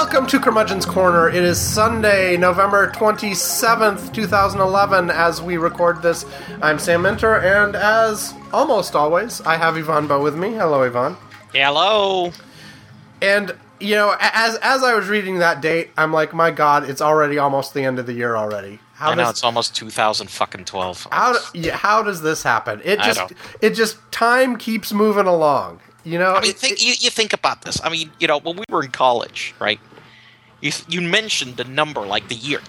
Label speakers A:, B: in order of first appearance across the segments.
A: Welcome to Curmudgeon's Corner. It is Sunday, November 27th, 2011, as we record this. I'm Sam Minter, and as almost always, I have Yvonne Bow with me. Hello, Yvonne.
B: Hello.
A: And, you know, as I was reading that date, I'm like, my God, it's already almost the end of the year already.
B: I know, it's almost 2012.
A: How does this happen? It just, time keeps moving along. You know,
B: I mean, you think about this. I mean, you know, when we were in college, right? You mentioned the number, like the year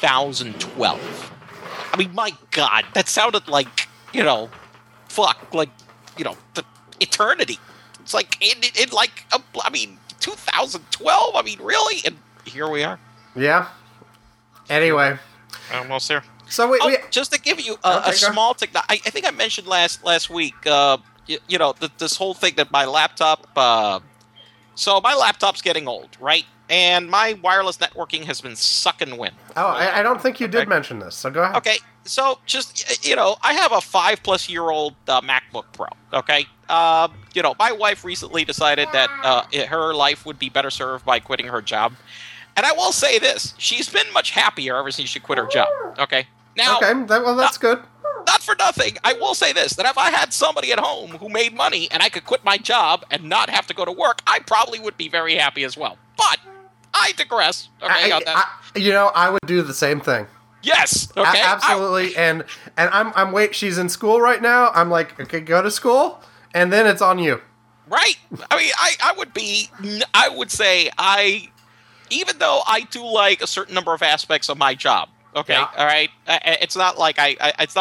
B: 2012. I mean, my God, that sounded like, you know, the eternity. It's like I mean, 2012. I mean, really, and here we are.
A: Yeah. Anyway,
B: almost there.
A: So
B: just to give you a small thing, I think I mentioned last week. You know, this whole thing that my laptop... so my laptop's getting old, right? And my wireless networking has been sucking wind.
A: Oh, I don't think you did mention this, so go ahead.
B: Okay, so just, you know, I have a 5-plus-year-old MacBook Pro, okay? You know, my wife recently decided that her life would be better served by quitting her job. And I will say this, she's been much happier ever since she quit her job, okay? Now,
A: that's good.
B: Not for nothing, I will say this, that if I had somebody at home who made money and I could quit my job and not have to go to work, I probably would be very happy as well. But I digress. Okay,
A: I would do the same thing.
B: Yes. Okay.
A: Absolutely. And I'm she's in school right now. I'm like, okay, go to school, and then it's on you.
B: Right. I mean, I would say even though I do like a certain number of aspects of my job. Okay, yeah. All right. It's not like I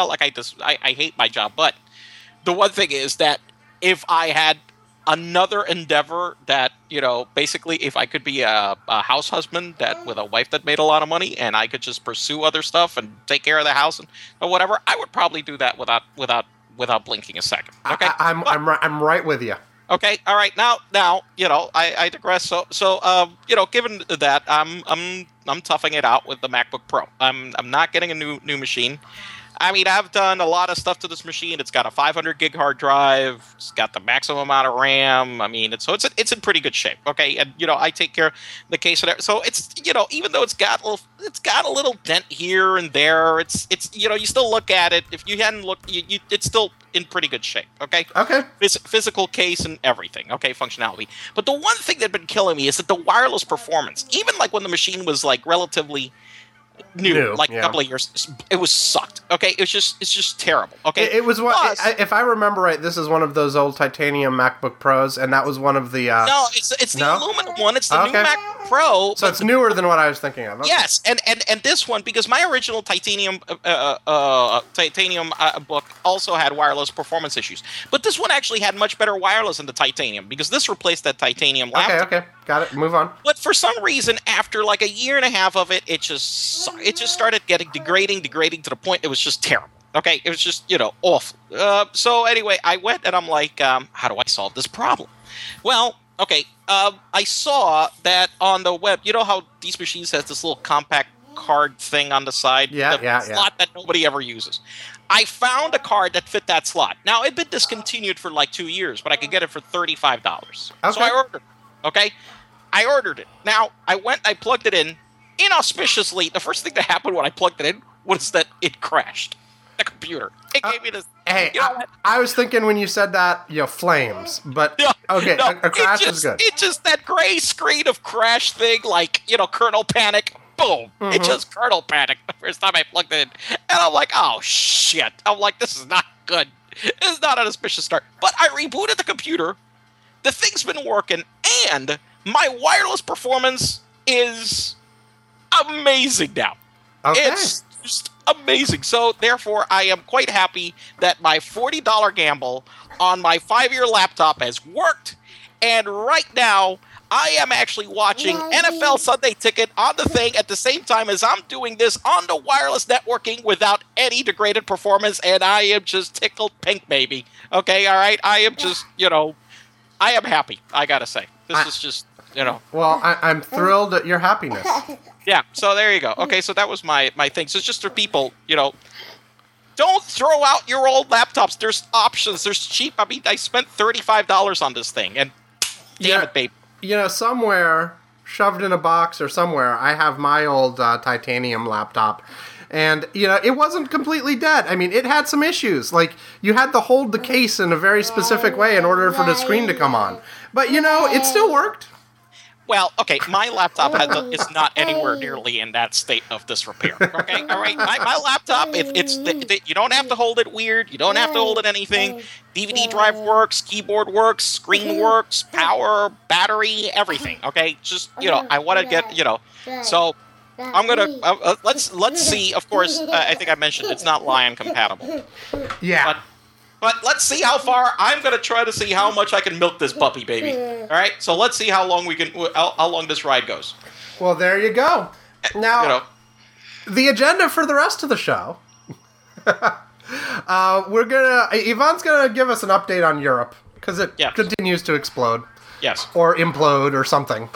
B: hate my job, but the one thing is that if I had another endeavor that, you know, basically if I could be a house husband with a wife that made a lot of money and I could just pursue other stuff and take care of the house or whatever, I would probably do that without blinking a second. Okay,
A: I'm right with you.
B: Okay, all right. Now, you know, I digress. So, you know, given that, I'm toughing it out with the MacBook Pro. I'm not getting a new machine. I mean, I've done a lot of stuff to this machine. It's got a 500 gig hard drive. It's got the maximum amount of RAM. I mean, it's in pretty good shape. Okay, and you know, I take care of the case of that. So it's, you know, even though it's got a little dent here and there. It's you know, you still look at it. If you hadn't looked, it's still in pretty good shape. Okay.
A: Okay.
B: Physical case and everything. Okay, functionality. But the one thing that's been killing me is that the wireless performance. Even like when the machine was like relatively new, like a couple of years, it was sucked. Okay, it's just terrible. Okay,
A: it was one. If I remember right, this is one of those old titanium MacBook Pros, and that was one of the.
B: No, it's the aluminum one. It's the new MacBook Pro.
A: So it's newer than what I was thinking of. Okay.
B: Yes, and this one, because my original titanium book also had wireless performance issues, but this one actually had much better wireless than the titanium because this replaced that titanium laptop.
A: Okay, got it. Move on.
B: But for some reason, after like a year and a half of it, it just started getting degrading to the point it was just terrible. Okay, it was just, you know, awful. So anyway, I went and I'm like, how do I solve this problem? Well, okay, I saw that on the web. You know how these machines has this little compact card thing on the side?
A: Yeah.
B: Slot that nobody ever uses. I found a card that fit that slot. Now, it'd been discontinued for like 2 years, but I could get it for $35.
A: Okay.
B: So I ordered it. Okay? I ordered it. Now, I plugged it in. Inauspiciously, the first thing that happened when I plugged it in was that it crashed. The computer. It gave me this...
A: Hey, you know, I was thinking when you said that, you know, flames, but... Okay, a crash is good.
B: It's just that gray screen of crash thing, like, you know, kernel panic. Boom. Mm-hmm. It just kernel panic the first time I plugged it in. And I'm like, oh, shit. I'm like, this is not good. This is not an auspicious start. But I rebooted the computer. The thing's been working, and my wireless performance is... amazing now.
A: Okay.
B: It's just amazing. So therefore, I am quite happy that my $40 gamble on my 5-year laptop has worked. And right now, I am actually watching NFL Sunday Ticket on the thing at the same time as I'm doing this on the wireless networking without any degraded performance. And I am just tickled pink, baby. Okay, all right? I am just, you know, I am happy, I gotta say. This is just, you know.
A: Well, I'm thrilled at your happiness.
B: Yeah, so there you go. Okay, so that was my thing. So it's just for people, you know, don't throw out your old laptops. There's options. There's cheap. I mean, I spent $35 on this thing, and damn it, babe.
A: You know, somewhere shoved in a box or somewhere, I have my old titanium laptop. And, it wasn't completely dead. I mean, it had some issues. Like, you had to hold the case in a very specific way in order for the screen to come on. But, it still worked.
B: Well, okay, my laptop is not anywhere nearly in that state of disrepair. Okay, all right, my laptop, you don't have to hold it weird. You don't have to hold it anything. DVD drive works, keyboard works, screen works, power, battery, everything. Okay, just I want to get so. I'm gonna let's see. Of course, I think I mentioned it's not Lion compatible.
A: Yeah.
B: But let's see how far. I'm gonna try to see how much I can milk this puppy baby. All right. So let's see how long how long this ride goes.
A: Well, there you go. Now, the agenda for the rest of the show. Yvonne's gonna give us an update on Europe because it continues to explode.
B: Yes.
A: Or implode or something.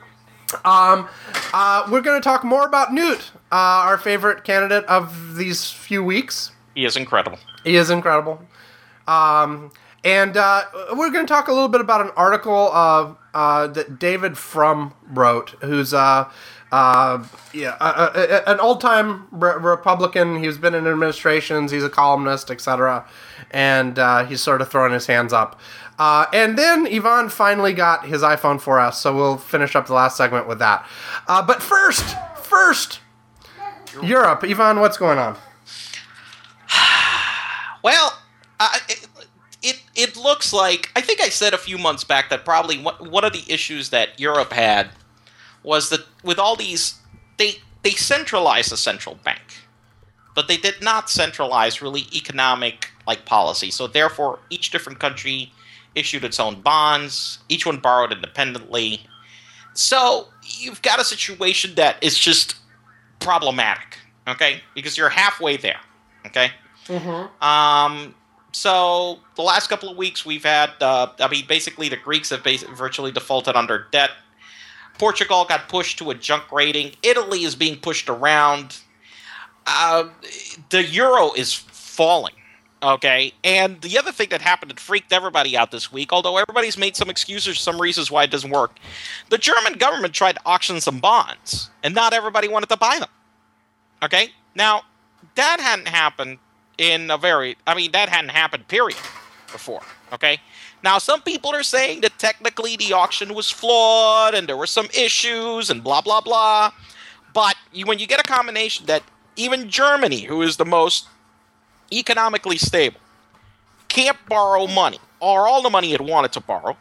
A: We're going to talk more about Newt, our favorite candidate of these few weeks.
B: He is incredible.
A: And we're going to talk a little bit about an article that David Frum wrote, who's an old-time Republican. He's been in administrations. He's a columnist, etc. And he's sort of throwing his hands up. And then Yvonne finally got his iPhone 4S, so we'll finish up the last segment with that. But first, Europe. Yvonne, what's going on?
B: Well, it looks like, I think I said a few months back that probably one of the issues that Europe had was that with all these, they centralized the central bank, but they did not centralize really economic policy. So therefore, each different country issued its own bonds. Each one borrowed independently. So you've got a situation that is just problematic, okay? Because you're halfway there, okay?
A: Mm-hmm.
B: So the last couple of weeks we've had, basically the Greeks have virtually defaulted under debt. Portugal got pushed to a junk rating. Italy is being pushed around. The euro is falling. Okay, and the other thing that happened that freaked everybody out this week, although everybody's made some excuses, some reasons why it doesn't work, the German government tried to auction some bonds, and not everybody wanted to buy them. Okay, now, that hadn't happened that hadn't happened, period, before. Okay, now some people are saying that technically the auction was flawed, and there were some issues, and blah, blah, blah, but when you get a combination that even Germany, who is the most economically stable, can't borrow money, or all the money it wanted to borrow,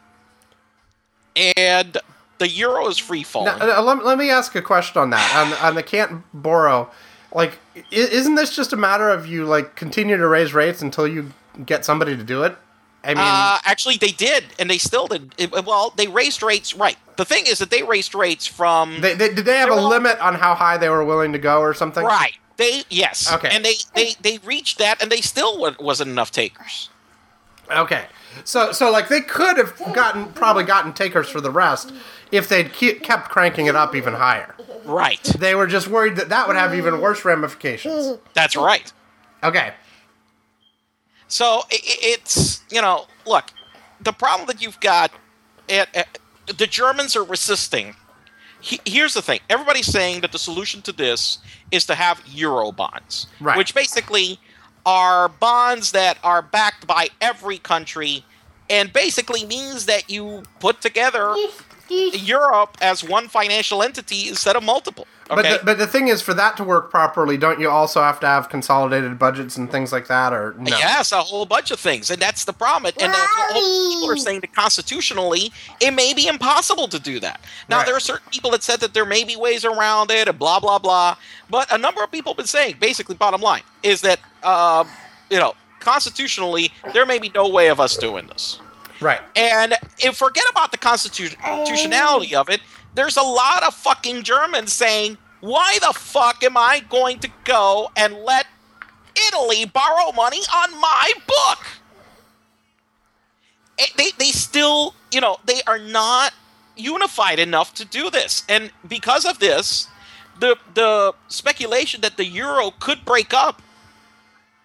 B: and the euro is free falling.
A: Now, let me ask a question on that. On the can't borrow, isn't this just a matter of you continue to raise rates until you get somebody to do it? I mean,
B: actually, they did, and they still did. They raised rates. Right. The thing is that they raised rates from.
A: Did they have a limit on how high they were willing to go, or something?
B: Right. Yes.
A: Okay.
B: And they reached that, and they still wasn't enough takers.
A: Okay. So they could have probably gotten takers for the rest if they'd kept cranking it up even higher.
B: Right.
A: They were just worried that would have even worse ramifications.
B: That's right.
A: Okay.
B: So it's, look, the problem that you've got, the Germans are resisting. Here's the thing. Everybody's saying that the solution to this is to have euro bonds,
A: right,
B: which basically are bonds that are backed by every country and basically means that you put together Europe as one financial entity instead of multiple. Okay?
A: But the thing is, for that to work properly, don't you also have to have consolidated budgets and things like that, or no?
B: Yes, a whole bunch of things, and that's the problem. And people are saying that constitutionally, it may be impossible to do that. Now,
A: right,
B: there are certain people that said that there may be ways around it, and blah, blah, blah. But a number of people have been saying, basically, bottom line, is that, constitutionally, there may be no way of us doing this.
A: Right.
B: And forget about the constitutionality of it. There's a lot of fucking Germans saying, why the fuck am I going to go and let Italy borrow money on my book? They still, they are not unified enough to do this. And because of this, the speculation that the euro could break up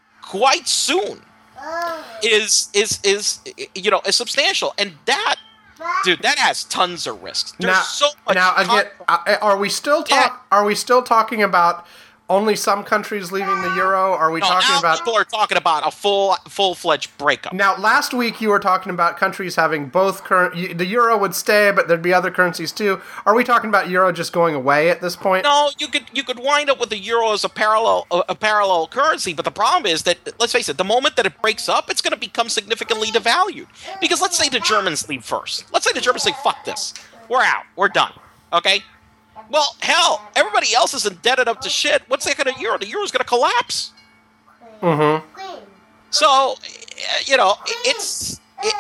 B: quite soon is substantial. And that Dude, that has tons of risks. There's
A: Now,
B: so much.
A: now again, are we still talking about only some countries leaving the euro? Are we talking
B: now
A: about?
B: people are talking about a full-fledged breakup.
A: Now, last week you were talking about countries having both the euro would stay, but there'd be other currencies too. Are we talking about euro just going away at this point?
B: No, you could wind up with the euro as a parallel currency, but the problem is that, let's face it, the moment that it breaks up, it's going to become significantly devalued. Because let's say the Germans leave first. Let's say the Germans say, "Fuck this, we're out, we're done." Okay. Well, hell, everybody else is indebted up to shit. What's that going to euro? The euro's going to collapse.
A: Mm-hmm.
B: So, it's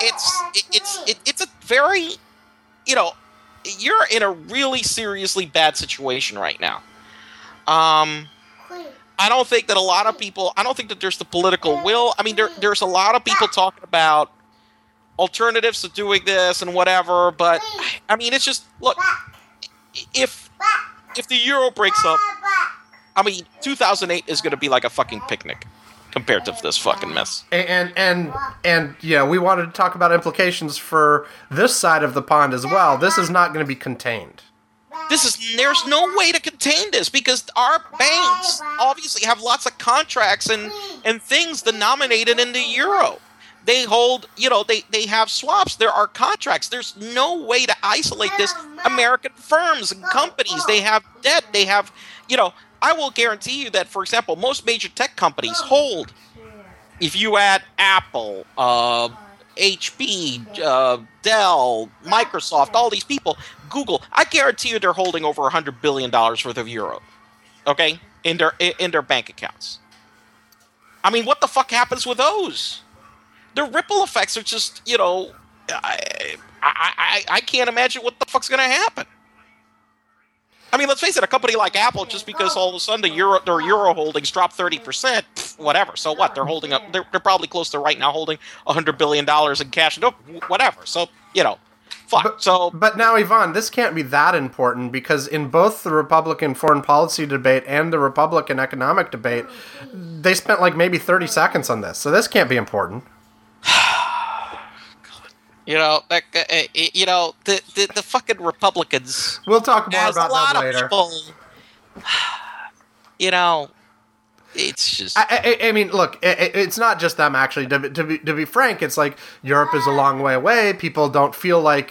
B: a very, you're in a really seriously bad situation right now. I don't think that I don't think that there's the political will. I mean, there's a lot of people talking about alternatives to doing this and whatever, but I mean, it's just, look, if the euro breaks up, I mean, 2008 is going to be like a fucking picnic compared to this fucking mess.
A: And yeah, we wanted to talk about implications for this side of the pond as well. This is not going to be contained.
B: There's no way to contain this because our banks obviously have lots of contracts and things denominated in the euro. They hold, they have swaps. There are contracts. There's no way to isolate this. American firms and companies, they have debt. They have, I will guarantee you that, for example, most major tech companies hold, if you add Apple, HP, Dell, Microsoft, all these people, Google, I guarantee you they're holding over $100 billion worth of euro, okay, in their bank accounts. I mean, what the fuck happens with those? The ripple effects are just, I can't imagine what the fuck's going to happen. I mean, let's face it, a company like Apple, just because all of a sudden their euro holdings drop 30%, whatever. So what? They're holding up. They're probably close to right now holding $100 billion in cash. No, whatever. So fuck.
A: But now, Ivan, this can't be that important because in both the Republican foreign policy debate and the Republican economic debate, they spent like maybe 30 seconds on this. So this can't be important.
B: The fucking Republicans.
A: We'll talk more about that later.
B: People, it's just.
A: I mean, look, it's not just them. Actually, to be frank, it's like Europe is a long way away. People don't feel like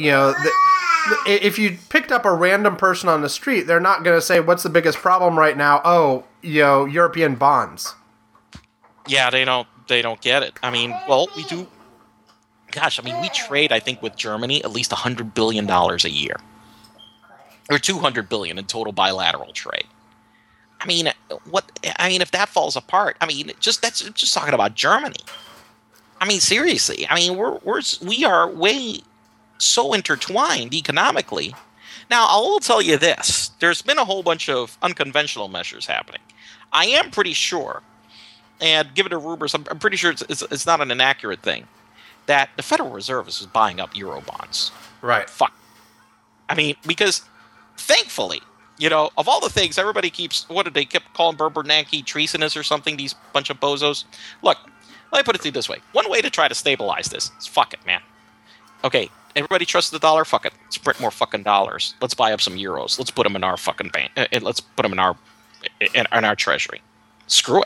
A: if you picked up a random person on the street, they're not going to say, "What's the biggest problem right now?" Oh, European bonds.
B: Yeah, they don't get it. I mean, well, we do. Gosh, I mean, we trade, I think, with Germany at least $100 billion a year. Or $200 billion in total bilateral trade. I mean, if that falls apart, I mean, that's just talking about Germany. I mean, seriously. I mean, we are way so intertwined economically. Now, I will tell you this. There's been a whole bunch of unconventional measures happening. I am pretty sure, and given the rumors, I'm pretty sure it's not an inaccurate thing, that the Federal Reserve is buying up euro bonds.
A: Right.
B: Fuck. I mean, because thankfully, of all the things everybody keeps, what did they keep calling Bernanke treasonous or something, these bunch of bozos? Look, let me put it to you this way. One way to try to stabilize this is fuck it, man. Okay, everybody trusts the dollar? Fuck it. Let's print more fucking dollars. Let's buy up some euros. Let's put them in our fucking bank. Let's put them in our treasury. Screw it.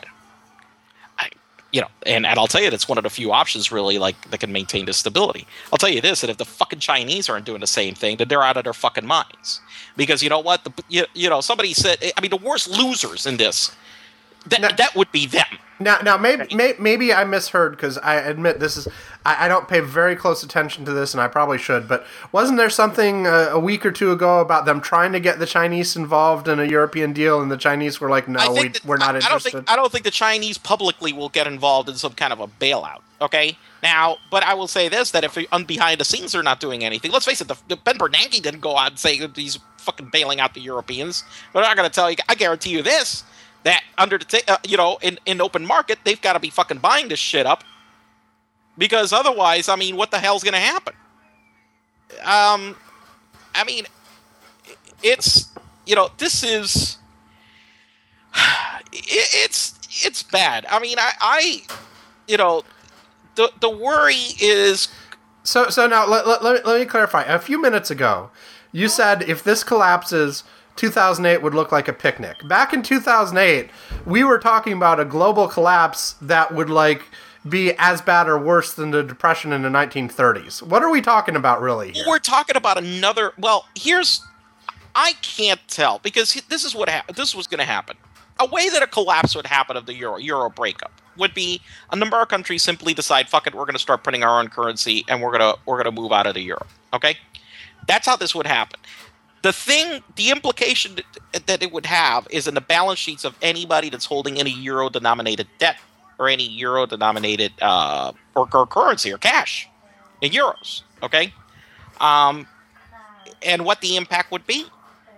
B: And I'll tell you, that's one of the few options really that can maintain this stability. I'll tell you this, that if the fucking Chinese aren't doing the same thing, then they're out of their fucking minds. Because you know what? Somebody said, I mean, the worst losers in this, that would be them.
A: Now, maybe I misheard because I admit this is I don't pay very close attention to this, and I probably should. But wasn't there something a week or two ago about them trying to get the Chinese involved in a European deal, and the Chinese were like, "No, we're not interested."
B: I don't think the Chinese publicly will get involved in some kind of a bailout. Okay, now, but I will say this: that if behind the scenes they're not doing anything, let's face it, the Ben Bernanke didn't go out and say that he's fucking bailing out the Europeans. They're not going to tell you. I guarantee you this. That under the in open market, they've got to be fucking buying this shit up, because otherwise, I mean, what the hell's going to happen? I mean, it's this is it's bad. I mean, the worry is
A: So now let me clarify. A few minutes ago, you said if this collapses, 2008 would look like a picnic. Back in 2008, we were talking about a global collapse that would be as bad or worse than the Depression in the 1930s. What are we talking about really here?
B: We're talking about another. Well, I can't tell because this is what happened. This was going to happen. A way that a collapse would happen of the euro breakup would be a number of countries simply decide, fuck it, we're going to start printing our own currency and we're going to move out of the euro. Okay, that's how this would happen. The implication that it would have is in the balance sheets of anybody that's holding any euro-denominated debt or any euro-denominated or currency or cash in euros. Okay, and what the impact would be.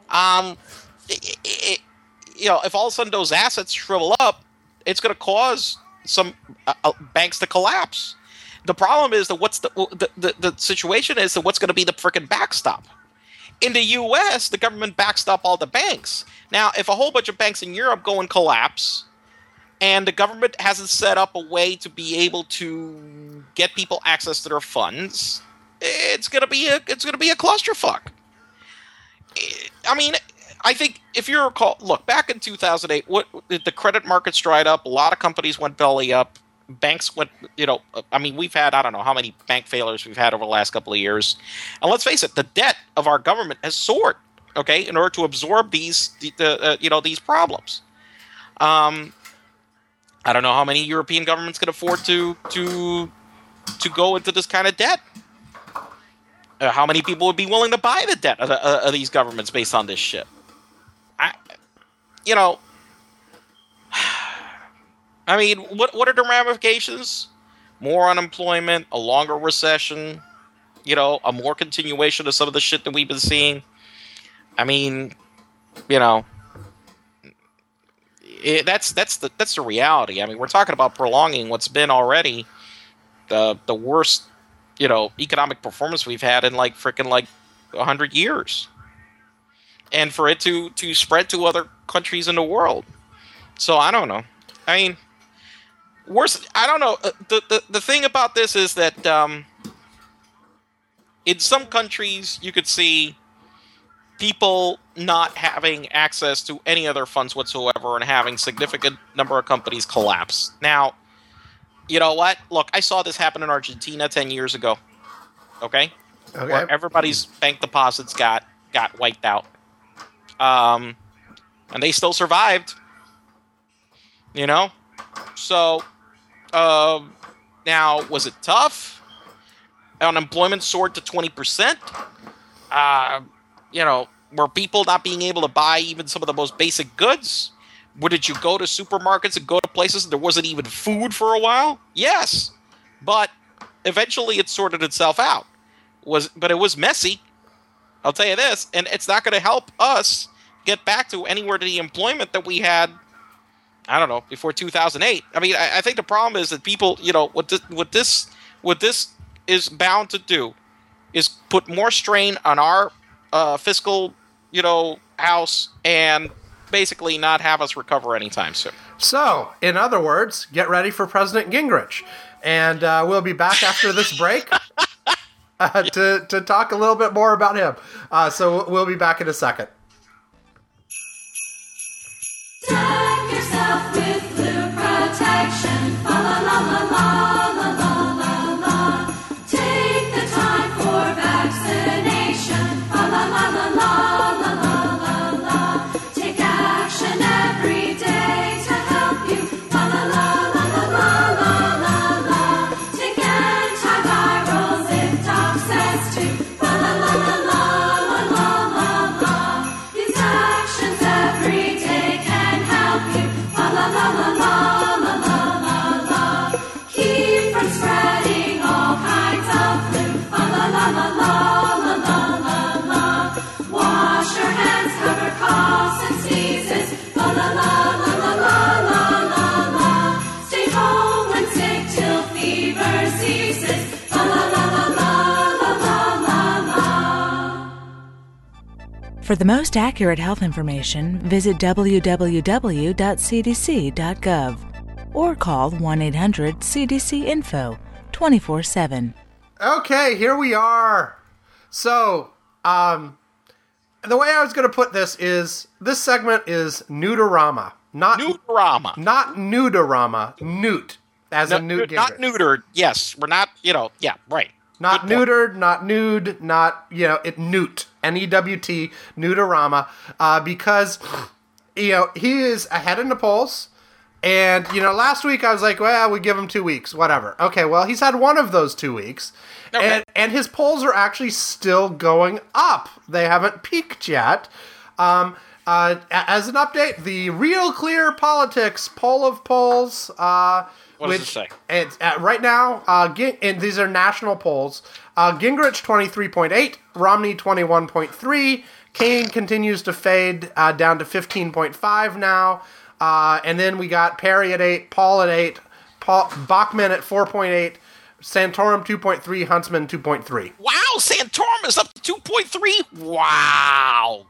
B: If all of a sudden those assets shrivel up, it's going to cause some banks to collapse. The problem is that the situation is that what's going to be the frickin' backstop. In the U.S., the government backstop all the banks. Now, if a whole bunch of banks in Europe go and collapse, and the government hasn't set up a way to be able to get people access to their funds, it's going to be a clusterfuck. I mean, I think if you recall, look, back in 2008, the credit markets dried up. A lot of companies went belly up. Banks went, we've had, I don't know how many bank failures we've had over the last couple of years. And let's face it, the debt of our government has soared, okay, in order to absorb these problems. I don't know how many European governments can afford to go into this kind of debt. How many people would be willing to buy the debt of these governments based on this shit? I mean, what are the ramifications? More unemployment, a longer recession, a more continuation of some of the shit that we've been seeing. I mean, that's the reality. I mean, we're talking about prolonging what's been already the worst, economic performance we've had in 100 years. And for it to spread to other countries in the world. So I don't know. I mean, worse. I don't know. The thing about this is that in some countries you could see people not having access to any other funds whatsoever and having significant number of companies collapse. Now, you know what? Look, I saw this happen in Argentina 10 years ago. Okay? Where everybody's bank deposits got wiped out. And they still survived. So, now, was it tough? Unemployment soared to 20%. Were people not being able to buy even some of the most basic goods? Did you go to supermarkets and go to places and there wasn't even food for a while? Yes. But eventually it sorted itself out. But it was messy. I'll tell you this. And it's not going to help us get back to anywhere to the employment that we had, I don't know, before 2008. I mean, I think the problem is that people, what this is bound to do is put more strain on our fiscal, house and basically not have us recover anytime soon.
A: So, in other words, get ready for President Gingrich. And we'll be back after this break to talk a little bit more about him. So we'll be back in a second.
C: Deck yourself with flu protection. Fa la la la la la la la. Take the time for vaccination. Fa la la la la la la la. Take action every day to help you. Fa la la la la la la la. Take antivirals if doc says to. Fa la la la la la la la. These actions every day can help you. Fa la la la la la la la. Keep from spreading all kinds of flu. Fa la la la la la la la. Wash your hands, cover coughs and sneezes. Fa la la la la la la la. Stay home when sick till fever ceases. Fa la la la la la la la.
D: For the most accurate health information, visit www.cdc.gov or call 1-800-CDC-INFO 24/7.
A: Okay, here we are. So, the way I was going to put this is, this segment is Newtorama.
B: Newtorama.
A: Not Nudorama. Newt. As in Newt Gingrich.
B: Not neutered. Yes, we're not, yeah, right.
A: Not neutered, not nude, not, Newt. N-E-W-T, Newtorama. Because, he is ahead in the polls. And, last week I was like, well, we give him 2 weeks, whatever. Okay, well, he's had one of those 2 weeks. Okay. And his polls are actually still going up. They haven't peaked yet. As an update, the Real Clear Politics poll of polls...
B: what does it say?
A: It's, right now, and these are national polls, Gingrich 23.8, Romney 21.3, Kane continues to fade down to 15.5 now, and then we got Perry at 8, Paul at 8, Bachman at 4.8, Santorum 2.3, Huntsman 2.3.
B: Wow, Santorum is up to 2.3? Wow.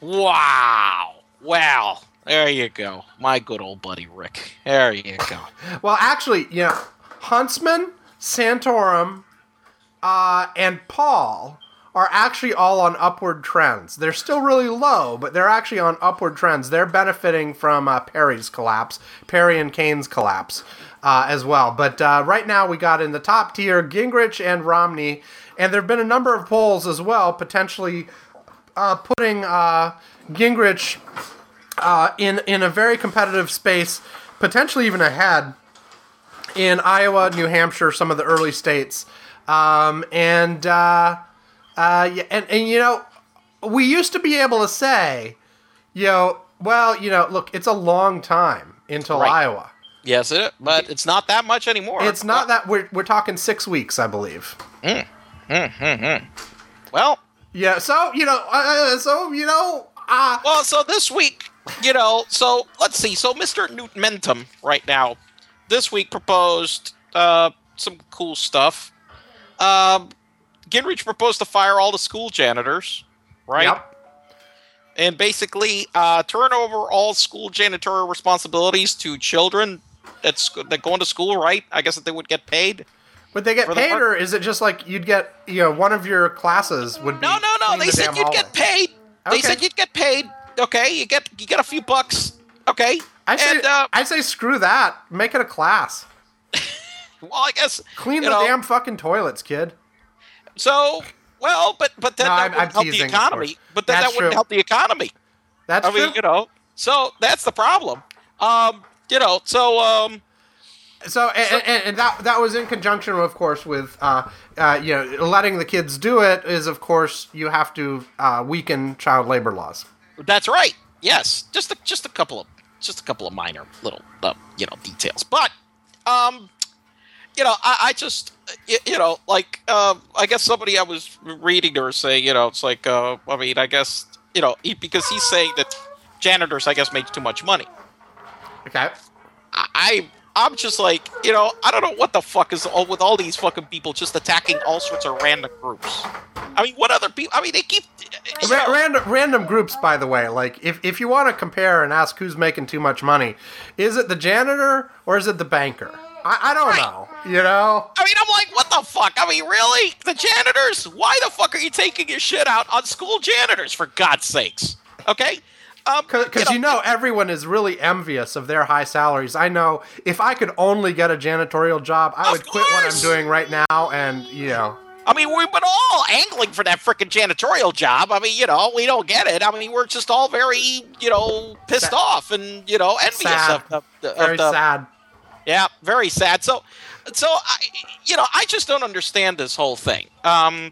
B: Well, there you go. My good old buddy Rick. There you go.
A: Well, actually, Huntsman, Santorum, and Paul are actually all on upward trends. They're still really low, but they're actually on upward trends. They're benefiting from Perry's collapse, Perry and Kane's collapse as well. But right now we got in the top tier Gingrich and Romney, and there have been a number of polls as well, potentially putting Gingrich in a very competitive space, potentially even ahead in Iowa, New Hampshire, some of the early states. We used to be able to say, look, it's a long time until Iowa.
B: Yes, but it's not that much anymore.
A: It's not that we're talking 6 weeks, I believe.
B: Well,
A: yeah. So
B: so this week, so let's see. So Mr. Newtmentum right now, this week proposed some cool stuff. Gingrich proposed to fire all the school janitors, right?
A: Yep.
B: And basically turn over all school janitorial responsibilities to children that go into school, right? I guess that they would get paid.
A: Would they get paid, or is it just like you'd get, one of your classes would be...
B: No. They said you'd get paid.
A: Okay.
B: They said you'd get paid. Okay, you get a few bucks. Okay.
A: I say screw that. Make it a class.
B: Well, I guess
A: clean the damn fucking toilets, kid.
B: So, well, but that wouldn't help the economy. But that wouldn't help the economy.
A: That's true.
B: So that's the problem.
A: So that was in conjunction, of course, with letting the kids do it. Is of course you have to weaken child labor laws.
B: That's right. Yes, just a couple of minor little details. But I just I guess somebody I was reading or saying it's like I guess because he's saying that janitors I guess make too much money.
A: Okay.
B: I'm just like, I don't know what the fuck is with all these fucking people just attacking all sorts of random groups. I mean, what other people? I mean, they keep...
A: Random groups, by the way. Like, if you want to compare and ask who's making too much money, is it the janitor or is it the banker? I don't know,
B: I mean, I'm like, what the fuck? I mean, really? The janitors? Why the fuck are you taking your shit out on school janitors, for God's sakes? Okay?
A: Because everyone is really envious of their high salaries. I know if I could only get a janitorial job, I would quit what I'm doing right now and,
B: I mean, we've been all angling for that frickin' janitorial job. I mean, we don't get it. I mean, we're just all very, pissed off and, envious
A: sad. Very sad.
B: Yeah, very sad. So I just don't understand this whole thing. I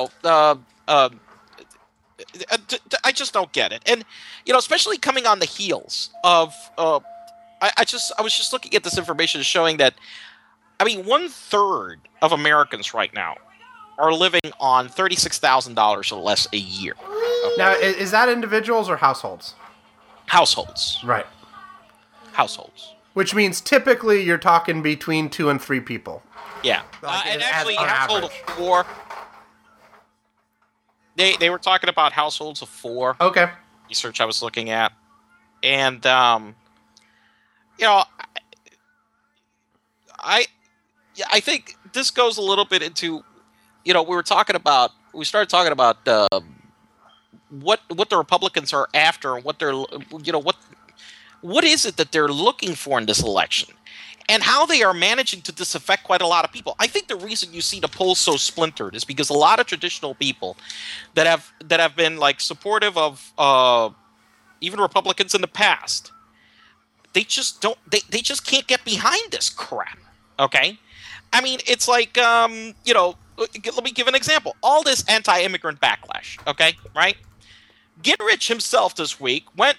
B: just don't get it. And, especially coming on the heels of, I was just looking at this information showing that, 1/3 of Americans right now are living on $36,000 or less a year. Okay?
A: Now, is that individuals or households?
B: Households.
A: Right.
B: Households.
A: Which means typically you're talking between 2 and 3 people.
B: Yeah. And actually, household of 4. They were talking about households of 4.
A: Okay.
B: Research I was looking at. And, I think this goes a little bit into, we started talking about what the Republicans are after, and what they're, what is it that they're looking for in this election, and how they are managing to disaffect quite a lot of people. I think the reason you see the polls so splintered is because a lot of traditional people that have been like supportive of even Republicans in the past, they just don't they just can't get behind this crap. Okay, I mean, it's like let me give an example. All this anti-immigrant backlash. Okay, right? Gingrich himself this week went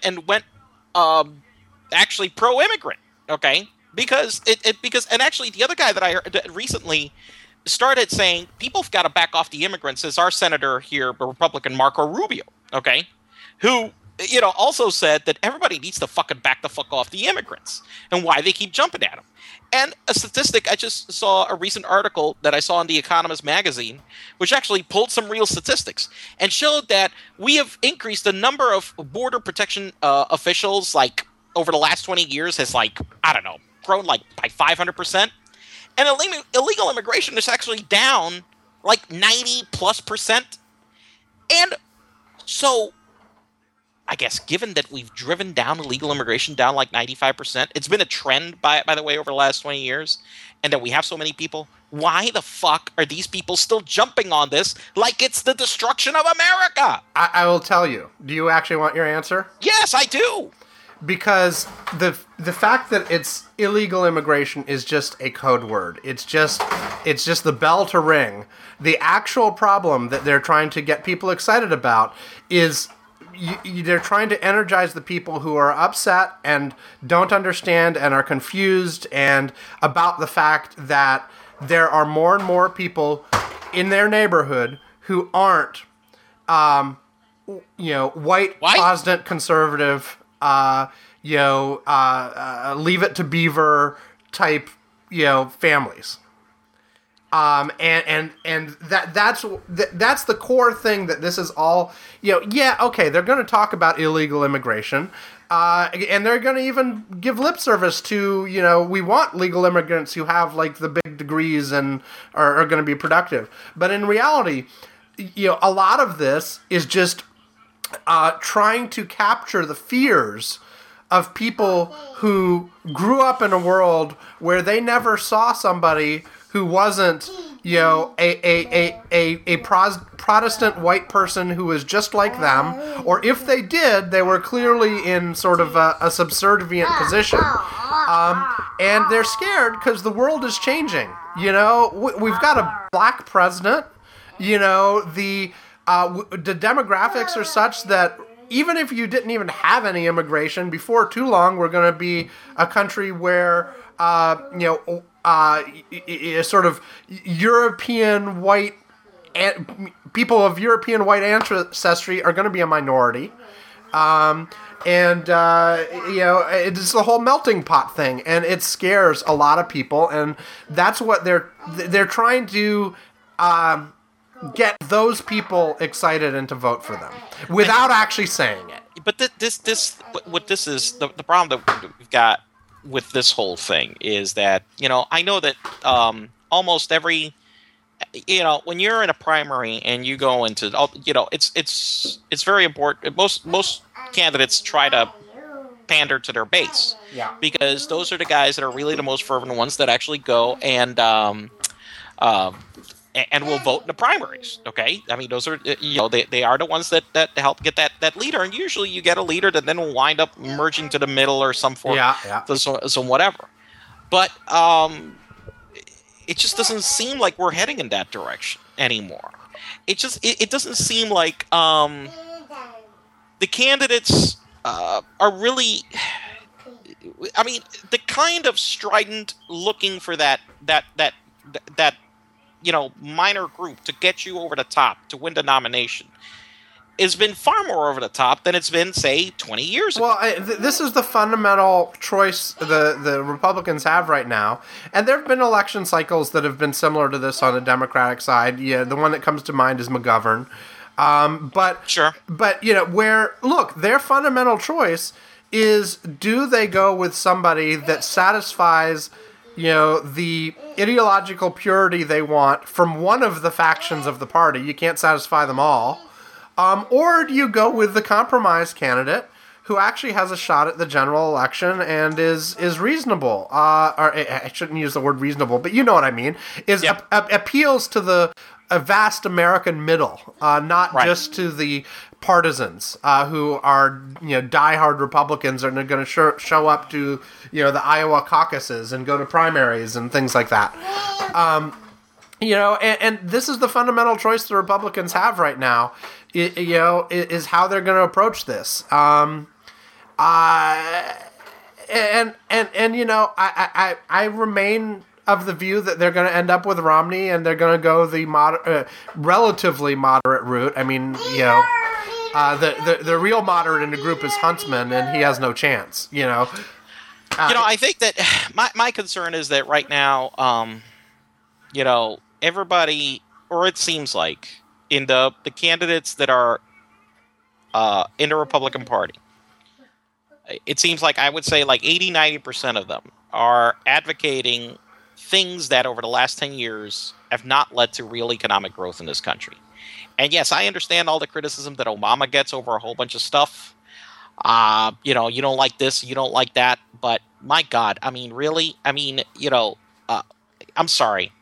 B: actually pro-immigrant. Okay, because and actually the other guy that I heard that recently started saying people have got to back off the immigrants is our senator here, Republican Marco Rubio. Okay, who also said that everybody needs to fucking back the fuck off the immigrants and why they keep jumping at them. And a statistic, I just saw a recent article that I saw in The Economist magazine, which actually pulled some real statistics and showed that we have increased the number of border protection officials, like over the last 20 years has grown like by 500%. And illegal immigration is actually down like 90+%. And so I guess given that we've driven down illegal immigration down like 95%, it's been a trend, by the way, over the last 20 years, and that we have so many people, why the fuck are these people still jumping on this like it's the destruction of America?
A: I will tell you. Do you actually want your answer?
B: Yes, I do.
A: Because the fact that it's illegal immigration is just a code word. It's just the bell to ring. The actual problem that they're trying to get people excited about is they're trying to energize the people who are upset and don't understand and are confused and about the fact that there are more and more people in their neighborhood who aren't, white, Protestant, conservative, leave it to Beaver type, families. And that's the core thing that this is all, okay, they're going to talk about illegal immigration, and they're going to even give lip service to, we want legal immigrants who have like the big degrees and are going to be productive. But in reality, a lot of this is just trying to capture the fears of people who grew up in a world where they never saw somebody who wasn't, a Protestant white person who was just like them, or if they did, they were clearly in sort of a subservient position. And they're scared because the world is changing. We've got a black president. The demographics are such that even if you didn't even have any immigration, before too long, we're going to be a country where, sort of European white people of European white ancestry are going to be a minority. It's the whole melting pot thing, and it scares a lot of people, and that's what they're trying to get those people excited and to vote for them without actually saying it.
B: But this is the problem that we've got with this whole thing is that, I know that almost every, when you're in a primary and you go into, it's very important. Most candidates try to pander to their base.
A: Yeah. Because
B: those are the guys that are really the most fervent ones that actually go and will vote in the primaries. Okay, I mean those are they are the ones that help get that leader, and usually you get a leader that then will wind up merging to the middle or some form, so whatever. But it just doesn't seem like we're heading in that direction anymore. It doesn't seem like the candidates are really. I mean, the kind of strident looking for that minor group to get you over the top to win the nomination has been far more over the top than it's been, say, 20 years ago.
A: Well, this is the fundamental choice the Republicans have right now. And there have been election cycles that have been similar to this on the Democratic side. Yeah, the one that comes to mind is McGovern.
B: Sure.
A: But, their fundamental choice is, do they go with somebody that satisfies the ideological purity they want from one of the factions of the party. You can't satisfy them all. Or do you go with the compromise candidate who actually has a shot at the general election and is reasonable? Or I shouldn't use the word reasonable, but you know what I mean. Appeals to the vast American middle, not just to the partisans who are diehard Republicans and are going to show up to the Iowa caucuses and go to primaries and things like that. And this is the fundamental choice the Republicans have right now. Is how they're going to approach this. I remain of the view that they're going to end up with Romney, and they're going to go the relatively moderate route. I mean, the real moderate in the group is Huntsman, and he has no chance.
B: I think that my concern is that right now, everybody, or it seems like, in the candidates that are in the Republican Party, it seems like I would say like 80-90% of them are advocating things that over the last 10 years have not led to real economic growth in this country. And yes, I understand all the criticism that Obama gets over a whole bunch of stuff. You don't like this, you don't like that, but my God, I mean, really? I mean, I'm sorry.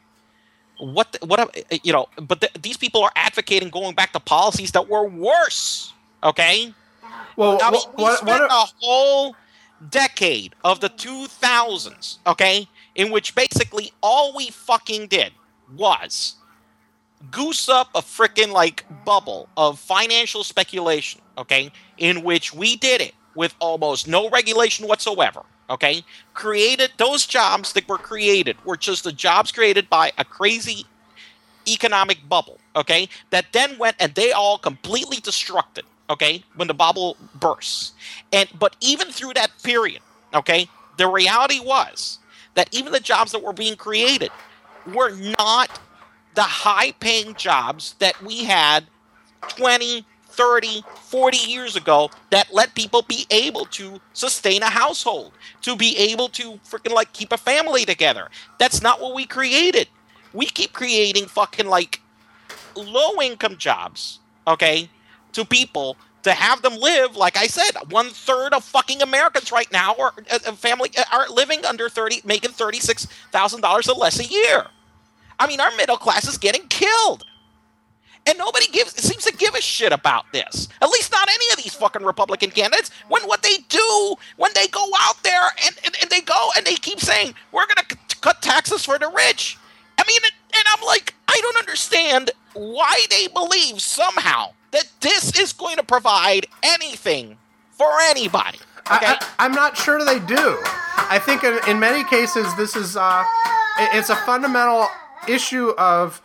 B: These people are advocating going back to policies that were worse, okay?
A: Well,
B: we spent a whole decade of the 2000s, okay, in which basically all we fucking did was goose up a frickin' bubble of financial speculation, okay, in which we did it with almost no regulation whatsoever, okay? Created those jobs that were created were just the jobs created by a crazy economic bubble, okay, that then went and they all completely destructed, okay, when the bubble bursts. But even through that period, okay, the reality was that even the jobs that were being created were not the high-paying jobs that we had 20, 30, 40 years ago that let people be able to sustain a household, to be able to freaking keep a family together. That's not what we created. We keep creating fucking low-income jobs, okay, to people to have them live. Like I said, 1/3 of fucking Americans right now are living under making $36,000 or less a year. I mean, our middle class is getting killed. And nobody seems to give a shit about this. At least not any of these fucking Republican candidates. When they go out there and they go and they keep saying, we're going to cut taxes for the rich. I mean, and I'm like, I don't understand why they believe somehow that this is going to provide anything for anybody. Okay?
A: I'm not sure they do. I think in many cases this is it's a fundamental issue of,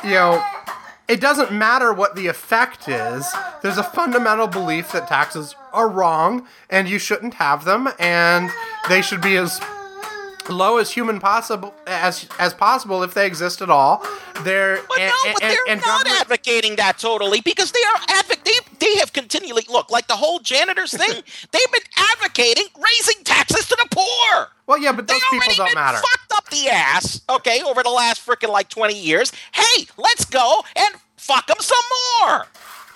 A: it doesn't matter what the effect is. There's a fundamental belief that taxes are wrong and you shouldn't have them, and they should be as low as human possible as possible if they exist at all.
B: They're not advocating that totally, because they have continually like the whole janitors thing. They've been advocating raising taxes to the poor.
A: Well, yeah, but those people don't matter.
B: Fucked up the ass, okay, over the last freaking 20 years. Hey, let's go and fuck them some more.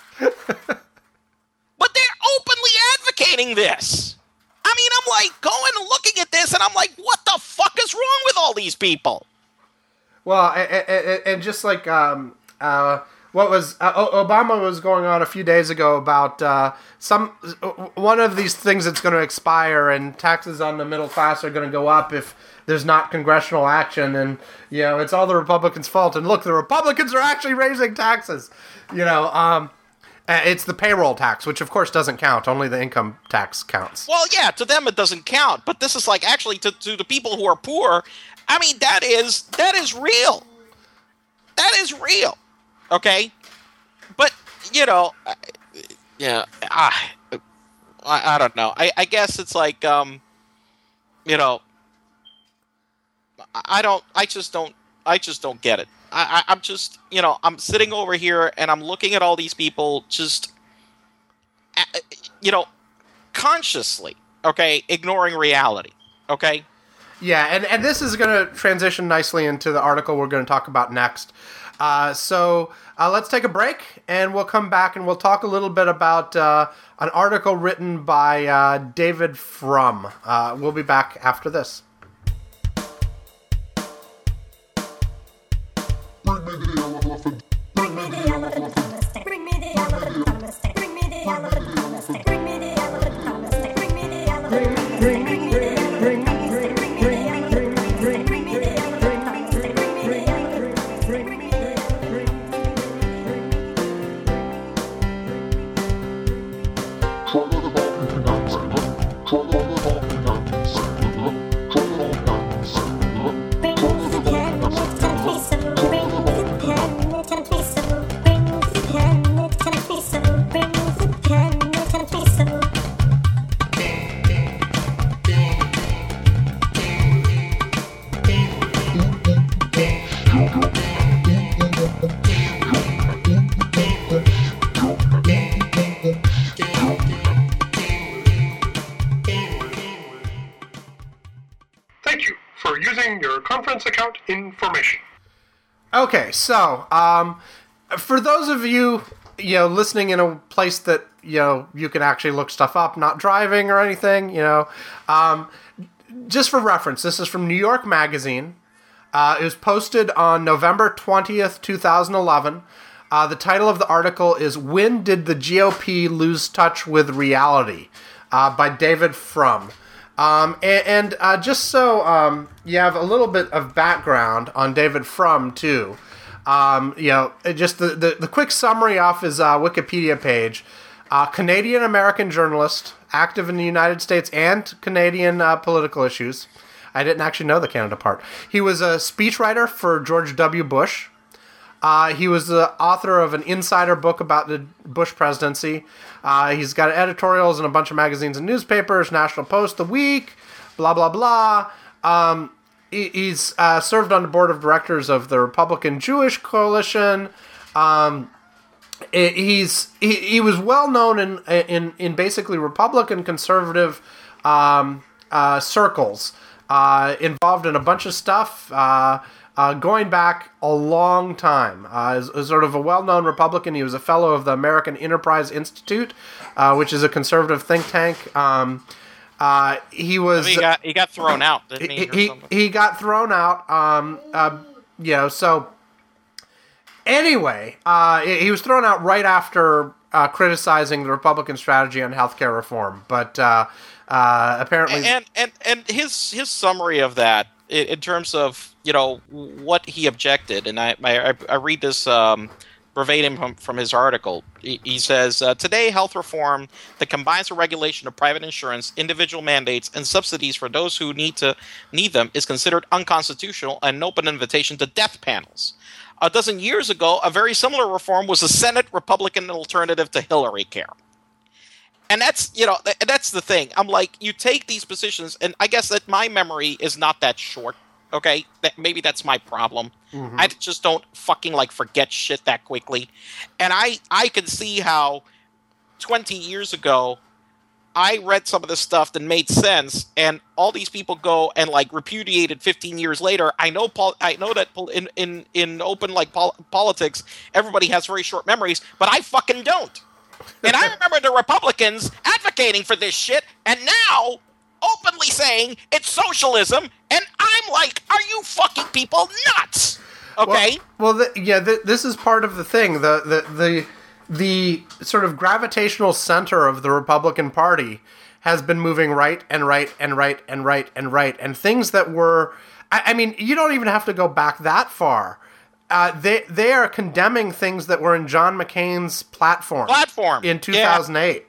B: But they're openly advocating this. I mean, I'm going and looking at this, and I'm like, what the fuck is wrong with all these people?
A: Well, and just what was Obama was going on a few days ago about one of these things that's going to expire, and taxes on the middle class are going to go up if there's not congressional action, and it's all the Republicans' fault. And look, the Republicans are actually raising taxes. It's the payroll tax, which of course doesn't count. Only the income tax counts.
B: Well, yeah, to them it doesn't count. But this is actually to the people who are poor. I mean, that is real. That is real. Okay? But, I don't know. I guess it's I just don't get it. I'm just, I'm sitting over here and I'm looking at all these people just, consciously, okay, ignoring reality, okay?
A: Yeah, and this is going to transition nicely into the article we're going to talk about next. So let's take a break, and we'll come back and we'll talk a little bit about an article written by David Frum. We'll be back after this.
E: Bring me the elephant. Bring me the elephant on the stick. Bring me the elephant on the stick. Bring me the elephant on the stick. Bring me the elephant on the stick. Bring me the elephant on the stick. Bring me the elephant on the stick. Bring me the elephant on the stick. Bring me the elephant on the stick. Bring me the elephant on the stick. Bring me the
F: Thank you for using your conference account information.
A: Okay, so for those of you listening in a place that you can actually look stuff up, not driving or anything, just for reference, this is from New York Magazine. It was posted on November 20th, 2011. The title of the article is "When Did the GOP Lose Touch with Reality?" By David Frum. And just so you have a little bit of background on David Frum, too, just the quick summary off his Wikipedia page. Canadian-American journalist, active in the United States and Canadian political issues. I didn't actually know the Canada part. He was a speechwriter for George W. Bush. He was the author of an insider book about the Bush presidency. He's got editorials in a bunch of magazines and newspapers, National Post, The Week, blah, blah, blah. He's served on the board of directors of the Republican Jewish Coalition. He was well known in basically Republican conservative circles, involved in a bunch of stuff, going back a long time. As sort of a well-known Republican, he was a fellow of the American Enterprise Institute, which is a conservative think tank. He was.
B: He got thrown out, didn't he?
A: He got thrown out. So anyway, he was thrown out right after criticizing the Republican strategy on healthcare reform. But apparently,
B: and his summary of that in terms of what he objected, and I read this verbatim from his article. He says, today health reform that combines the regulation of private insurance, individual mandates, and subsidies for those who need them is considered unconstitutional and an open invitation to death panels. A dozen years ago, a very similar reform was a Senate Republican alternative to Hillary Care. And that's the thing. I'm like, you take these positions, and I guess that my memory is not that short. Okay, maybe that's my problem. Mm-hmm. I just don't fucking forget shit that quickly. And I can see how 20 years ago I read some of this stuff that made sense, and all these people go and repudiate it 15 years later. I know that in open politics, everybody has very short memories, but I fucking don't. And I remember the Republicans advocating for this shit, and now openly saying it's socialism, and I'm like, are you fucking people nuts? Okay.
A: This is part of the thing. The sort of gravitational center of the Republican Party has been moving right and right and right and right and right, and things that were, I mean, you don't even have to go back that far. They are condemning things that were in John McCain's platform in 2008.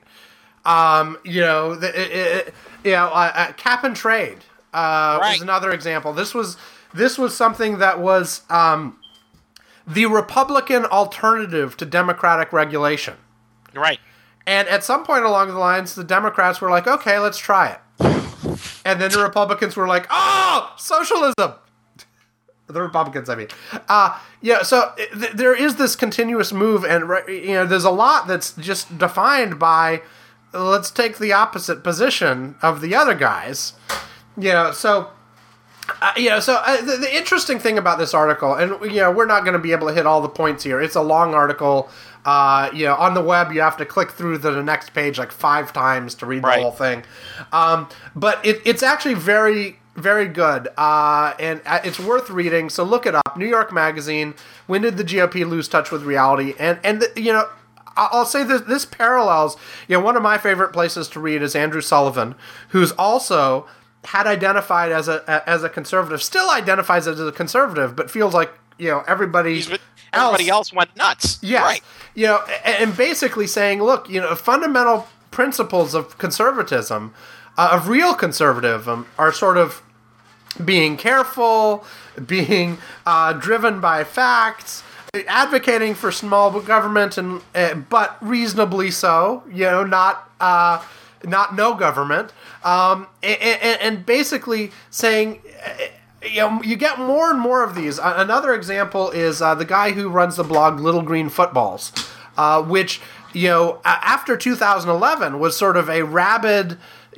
A: Yeah. Cap and trade is another example. This was something that was the Republican alternative to Democratic regulation.
B: Right.
A: And at some point along the lines, the Democrats were like, okay, let's try it. And then the Republicans were like, oh, socialism. The Republicans, I mean. So there is this continuous move, and there's a lot that's just defined by, let's take the opposite position of the other guys. So The interesting thing about this article, and we're not going to be able to hit all the points here. It's a long article. On the web, you have to click through the next page like 5 times to read the
B: Right.
A: whole thing. But it's actually very, very good, and it's worth reading. So look it up. New York Magazine. When did the GOP lose touch with reality? I'll say this parallels. One of my favorite places to read is Andrew Sullivan, who's also had identified as a conservative, still identifies as a conservative, but feels like everybody
B: else went nuts.
A: Yes.
B: Right.
A: And basically saying, look, fundamental principles of conservatism, of real conservatism, are sort of being careful, being driven by facts, advocating for small government, but reasonably so. Not no government, and basically saying. You get more and more of these. Another example is the guy who runs the blog Little Green Footballs, which, after 2011 was sort of a rabid,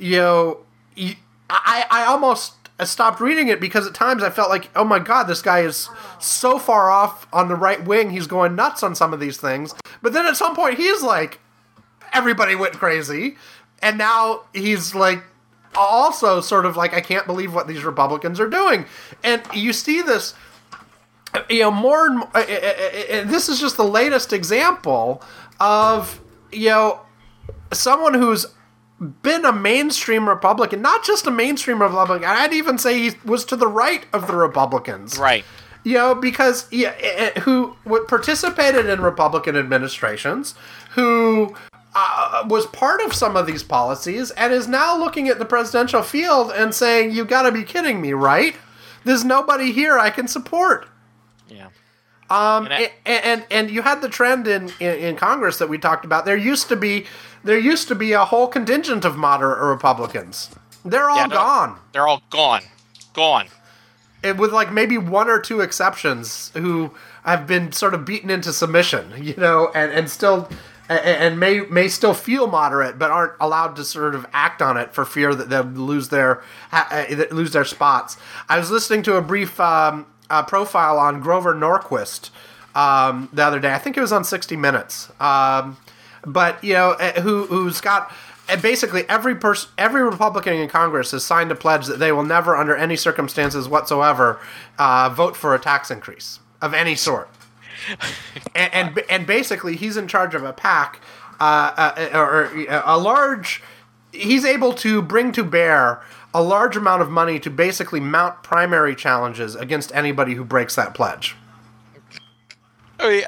A: I almost stopped reading it because at times I felt like, oh my God, this guy is so far off on the right wing, he's going nuts on some of these things. But then at some point he's like, everybody went crazy, and now he's like, also sort of like, I can't believe what these Republicans are doing. And you see this, more and more, and this is just the latest example of, someone who's been a mainstream Republican, not just a mainstream Republican, I'd even say he was to the right of the Republicans.
B: Right.
A: Because who participated in Republican administrations, who was part of some of these policies, and is now looking at the presidential field and saying, you gotta be kidding me, right? There's nobody here I can support.
B: Yeah.
A: And you had the trend in Congress that we talked about. There used to be a whole contingent of moderate Republicans. They're all gone.
B: They're all gone. Gone.
A: With like maybe 1 or 2 exceptions who have been sort of beaten into submission, and still... and may still feel moderate, but aren't allowed to sort of act on it for fear that they'll lose their spots. I was listening to a brief profile on Grover Norquist the other day. I think it was on 60 Minutes. But who's got basically every Republican in Congress has signed a pledge that they will never, under any circumstances whatsoever, vote for a tax increase of any sort. And basically, he's in charge of a PAC, or a large. He's able to bring to bear a large amount of money to basically mount primary challenges against anybody who breaks that pledge.
B: This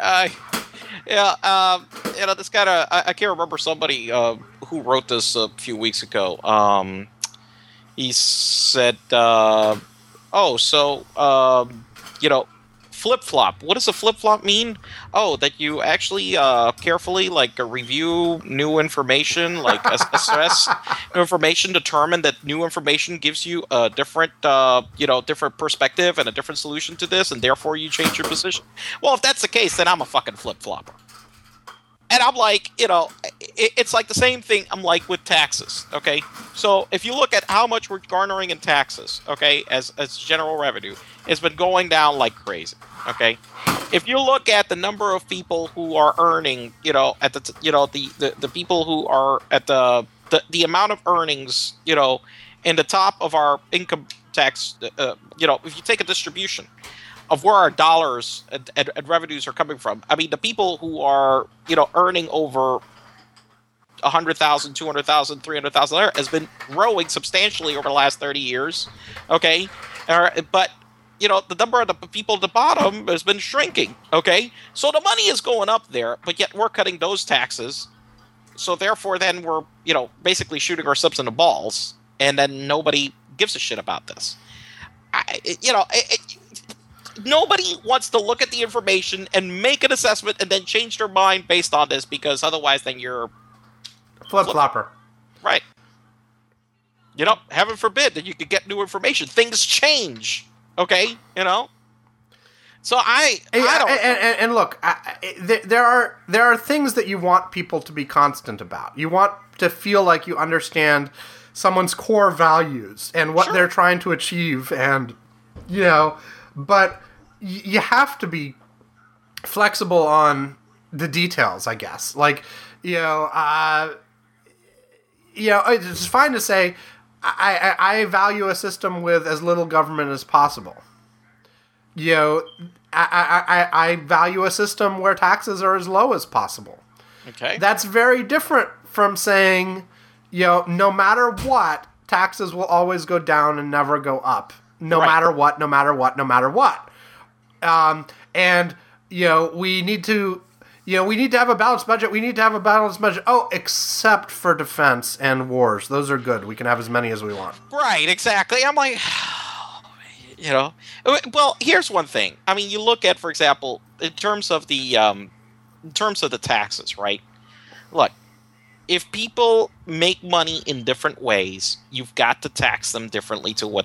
B: kind of I can't remember somebody who wrote this a few weeks ago. He said, flip-flop. What does a flip-flop mean? Oh, that you actually carefully review new information, assess new information, determine that new information gives you a different different perspective and a different solution to this, and therefore you change your position. Well, if that's the case, then I'm a fucking flip-flopper. And I'm like, it's like the same thing I'm like with taxes, okay? So if you look at how much we're garnering in taxes, okay, as general revenue, it's been going down like crazy, okay? If you look at the number of people who are earning, at the people who are at the amount of earnings, in the top of our income tax, if you take a distribution of where our dollars and revenues are coming from. I mean, the people who are, earning over $100,000, $200,000, $300,000 has been growing substantially over the last 30 years. Okay, but the number of the people at the bottom has been shrinking. Okay, so the money is going up there, but yet we're cutting those taxes. So therefore, then we're basically shooting ourselves in the balls, and then nobody gives a shit about this. Nobody wants to look at the information and make an assessment and then change their mind based on this, because otherwise then you're
A: flip-flopper.
B: Right. Heaven forbid that you could get new information. Things change. Okay? So I don't...
A: And look, there are things that you want people to be constant about. You want to feel like you understand someone's core values and what they're trying to achieve, and But you have to be flexible on the details, I guess. Like, it's fine to say I value a system with as little government as possible. I value a system where taxes are as low as possible.
B: Okay.
A: That's very different from saying, no matter what, taxes will always go down and never go up. No matter what, no matter what, no matter what. We need to have a balanced budget. We need to have a balanced budget. Oh, except for defense and wars. Those are good. We can have as many as we want.
B: Right, exactly. I'm like, well, here's one thing. I mean, you look at, for example, in terms of the taxes, right? Look, if people make money in different ways, you've got to tax them differently to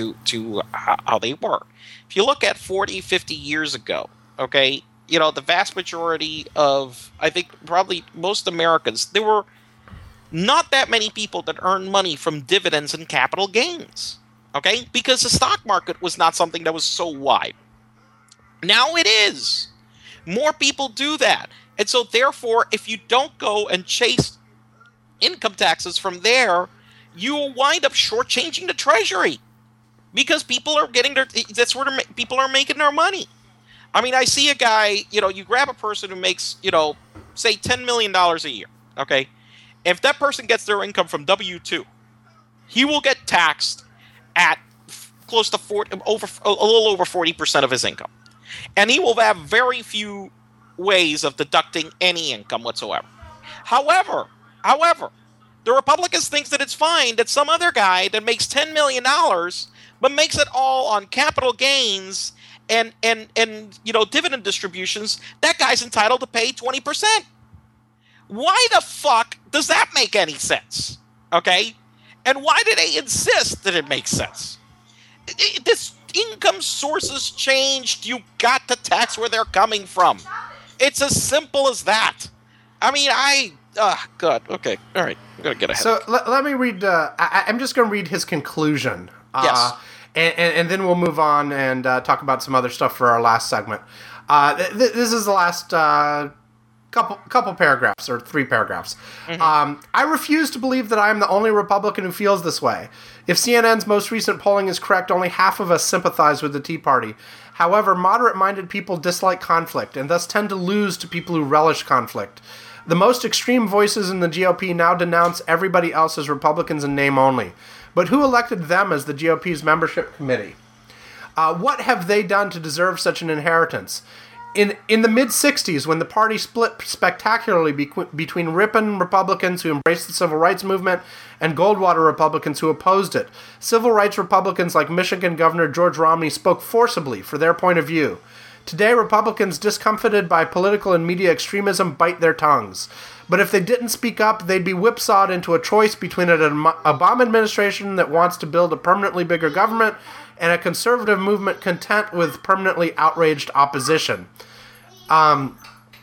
B: how they work. If you look at 40, 50 years ago, okay, the vast majority of, I think probably most Americans, there were not that many people that earned money from dividends and capital gains, okay? Because the stock market was not something that was so wide. Now it is. More people do that. And so therefore, if you don't go and chase income taxes from there, you will wind up shortchanging the Treasury. Because people are that's where people are making their money. I mean, I see a guy, you grab a person who makes, say $10 million a year, okay? If that person gets their income from W-2, he will get taxed at close to a little over 40% of his income. And he will have very few ways of deducting any income whatsoever. However, the Republicans think that it's fine that some other guy that makes $10 million but makes it all on capital gains and dividend distributions, that guy's entitled to pay 20%. Why the fuck does that make any sense? Okay? And why do they insist that it makes sense? This income sources changed. You got to tax where they're coming from. It's as simple as that. I mean, God. Okay. All right. I'm going to get ahead.
A: So let me read, I'm just going to read his conclusion.
B: Yes.
A: And then we'll move on and talk about some other stuff for our last segment. This is the last couple paragraphs, or 3 paragraphs. Mm-hmm. I refuse to believe that I am the only Republican who feels this way. If CNN's most recent polling is correct, only half of us sympathize with the Tea Party. However, moderate-minded people dislike conflict, and thus tend to lose to people who relish conflict. The most extreme voices in the GOP now denounce everybody else as Republicans in name only. But who elected them as the GOP's membership committee? What have they done to deserve such an inheritance? In the mid-'60s, when the party split spectacularly between Ripon Republicans who embraced the civil rights movement and Goldwater Republicans who opposed it, civil rights Republicans like Michigan Governor George Romney spoke forcibly for their point of view. Today, Republicans discomfited by political and media extremism bite their tongues. But if they didn't speak up, they'd be whipsawed into a choice between an Obama administration that wants to build a permanently bigger government and a conservative movement content with permanently outraged opposition. I'll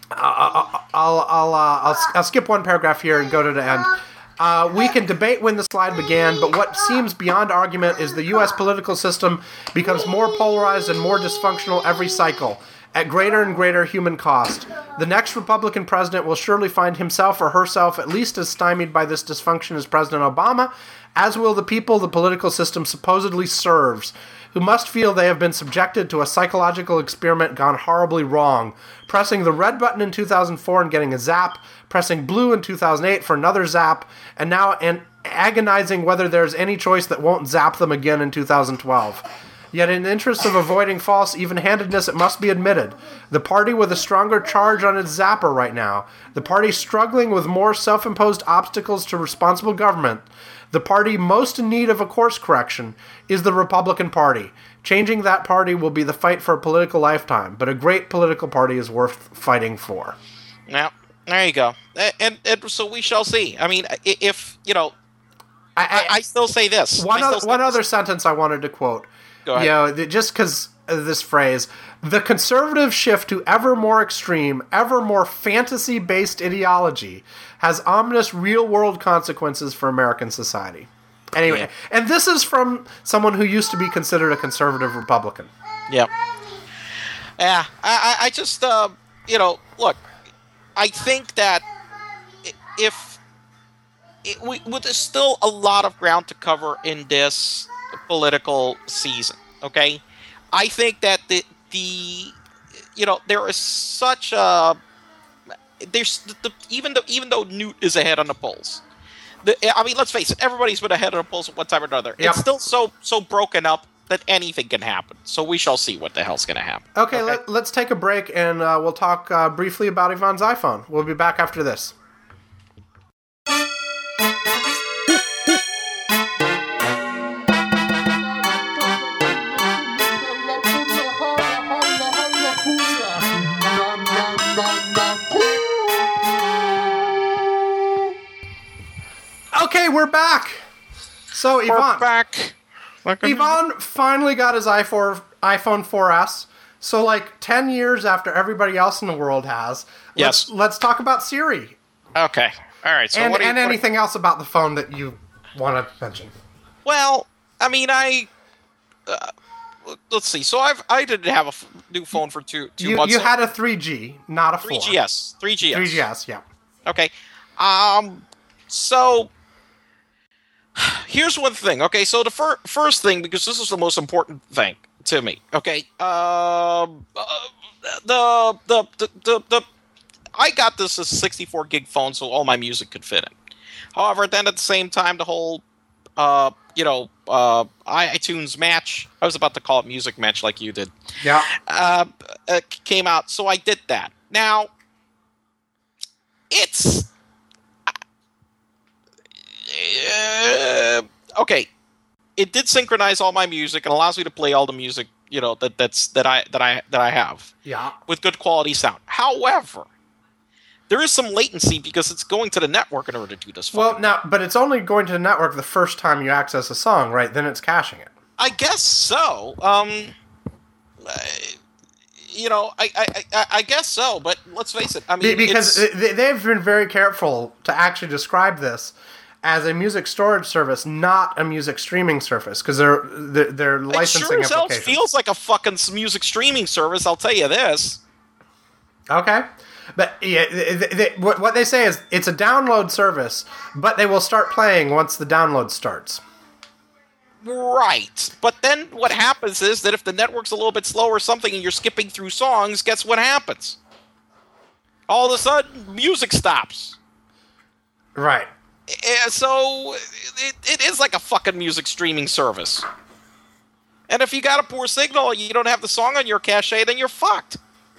A: skip one paragraph here and go to the end. We can debate when the slide began, but what seems beyond argument is the U.S. political system becomes more polarized and more dysfunctional every cycle, at greater and greater human cost. The next Republican president will surely find himself or herself at least as stymied by this dysfunction as President Obama, as will the people the political system supposedly serves, who must feel they have been subjected to a psychological experiment gone horribly wrong, pressing the red button in 2004 and getting a zap, pressing blue in 2008 for another zap, and now agonizing whether there's any choice that won't zap them again in 2012. Yet in the interest of avoiding false even-handedness, it must be admitted, the party with a stronger charge on its zapper right now, the party struggling with more self-imposed obstacles to responsible government, the party most in need of a course correction, is the Republican Party. Changing that party will be the fight for a political lifetime, but a great political party is worth fighting for.
B: Now, there you go. And so we shall see. I mean, if, I still say this.
A: One other sentence I wanted to quote.
B: Go ahead.
A: Just because of this phrase, the conservative shift to ever more extreme, ever more fantasy-based ideology has ominous real-world consequences for American society. Anyway,
B: Yeah.
A: and this is from someone who used to be considered a conservative Republican.
B: Yep. Yeah, I just, look, I think that there's still a lot of ground to cover in this political season, okay? I think that there is such a, even though Newt is ahead on the polls, let's face it, everybody's been ahead on the polls at one time or another.
A: Yep.
B: It's still so broken up that anything can happen. So we shall see what the hell's going to happen.
A: Okay, let's take a break, and we'll talk briefly about Yvonne's iPhone. We'll be back after this. Okay, we're back. So, Yvonne.
B: We're back.
A: Yvonne finally got his iPhone 4S. So, like 10 years after everybody else in the world has.
B: Yes.
A: Let's talk about Siri.
B: Okay. All right. So
A: And,
B: what do you,
A: and anything else about the phone that you want to mention.
B: Well, I mean, let's see. So I didn't have a new phone for two months.
A: You had a 3G, not a 4.
B: 3GS.
A: 3GS, yeah.
B: Okay. So here's one thing. Okay. So the first thing, because this is the most important thing to me. Okay. I got this as a 64 gig phone, so all my music could fit in. However, then at the same time, the whole iTunes Match, I was about to call it Music Match like you did,
A: Yeah.
B: came out, so I did that. Now, it's okay. It did synchronize all my music and allows me to play all the music, that I have
A: Yeah.
B: with good quality sound. However, there is some latency because it's going to the network in order to do this.
A: Well, but it's only going to the network the first time you access a song, right? Then it's caching it.
B: I guess so. I guess so. But let's face it. I mean,
A: Because they've been very careful to actually describe this as a music storage service, not a music streaming service, because they're
B: it
A: licensing
B: sure as hell
A: implications.
B: feels like a fucking music streaming service. I'll tell you this.
A: Okay. But yeah, what they say is it's a download service, but they will start playing once the download starts.
B: Right. But then what happens is that if the network's a little bit slow or something and you're skipping through songs, guess what happens? All of a sudden, music stops.
A: Right.
B: So it is like a fucking music streaming service. And if you got a poor signal, you don't have the song on your cache, then you're fucked.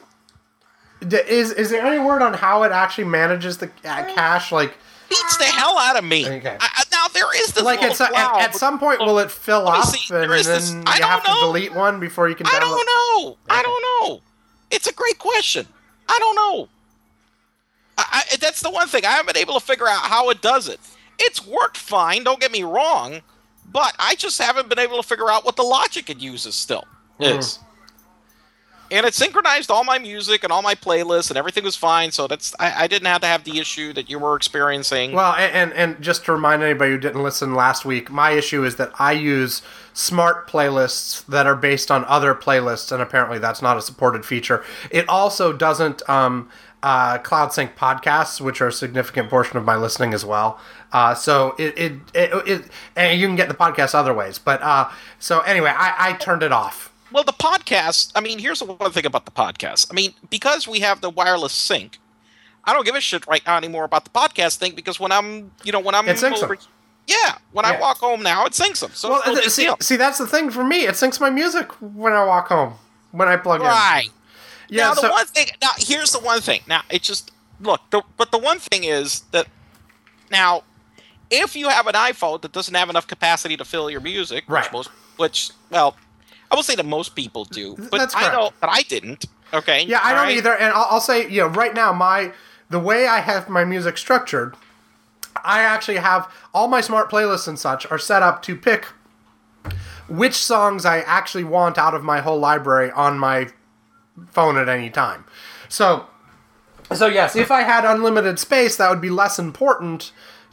A: Is there any word on how it actually manages the cache? Like,
B: Beats the hell out of me.
A: Okay.
B: Now there is this
A: like
B: little
A: at some point will it fill
B: Let me
A: up
B: see.
A: and
B: There is
A: then
B: this-
A: you
B: I don't
A: have to
B: know.
A: delete one before you can download?
B: I don't know. I don't know. It's a great question. I don't know. That's the one thing. I haven't been able to figure out how it does it. It's worked fine, don't get me wrong, but I just haven't been able to figure out what the logic it uses still is. And it synchronized all my music and all my playlists, and everything was fine, so I didn't have to have the issue that you were experiencing.
A: Well, and just to remind anybody who didn't listen last week, my issue is that I use smart playlists that are based on other playlists, and apparently that's not a supported feature. It also doesn't cloud sync podcasts, which are a significant portion of my listening as well. So it and you can get the podcast other ways. But so anyway, I turned it off.
B: Well, the podcast, I mean, here's the one thing about the podcast. I mean, because we have the wireless sync, I don't give a shit right now anymore about the podcast thing, because when I'm
A: It syncs them.
B: when I
A: Yeah.
B: walk home now, it syncs them. So it's no big deal.
A: see, that's the thing for me. It syncs my music when I walk home, when I plug in.
B: Right.
A: Yeah.
B: Now,
A: So,
B: here's the one thing. Now, it just, look, but the one thing is that, now, if you have an iPhone that doesn't have enough capacity to fill your music,
A: Right.
B: well, I will say that most people do, but
A: That's
B: I
A: correct.
B: know that I didn't. Okay.
A: yeah, I
B: all
A: don't
B: right?
A: either. And I'll say, right now, the way I have my music structured, I actually have all my smart playlists and such are set up to pick which songs I actually want out of my whole library on my phone at any time. So yes, if I had unlimited space, that would be less important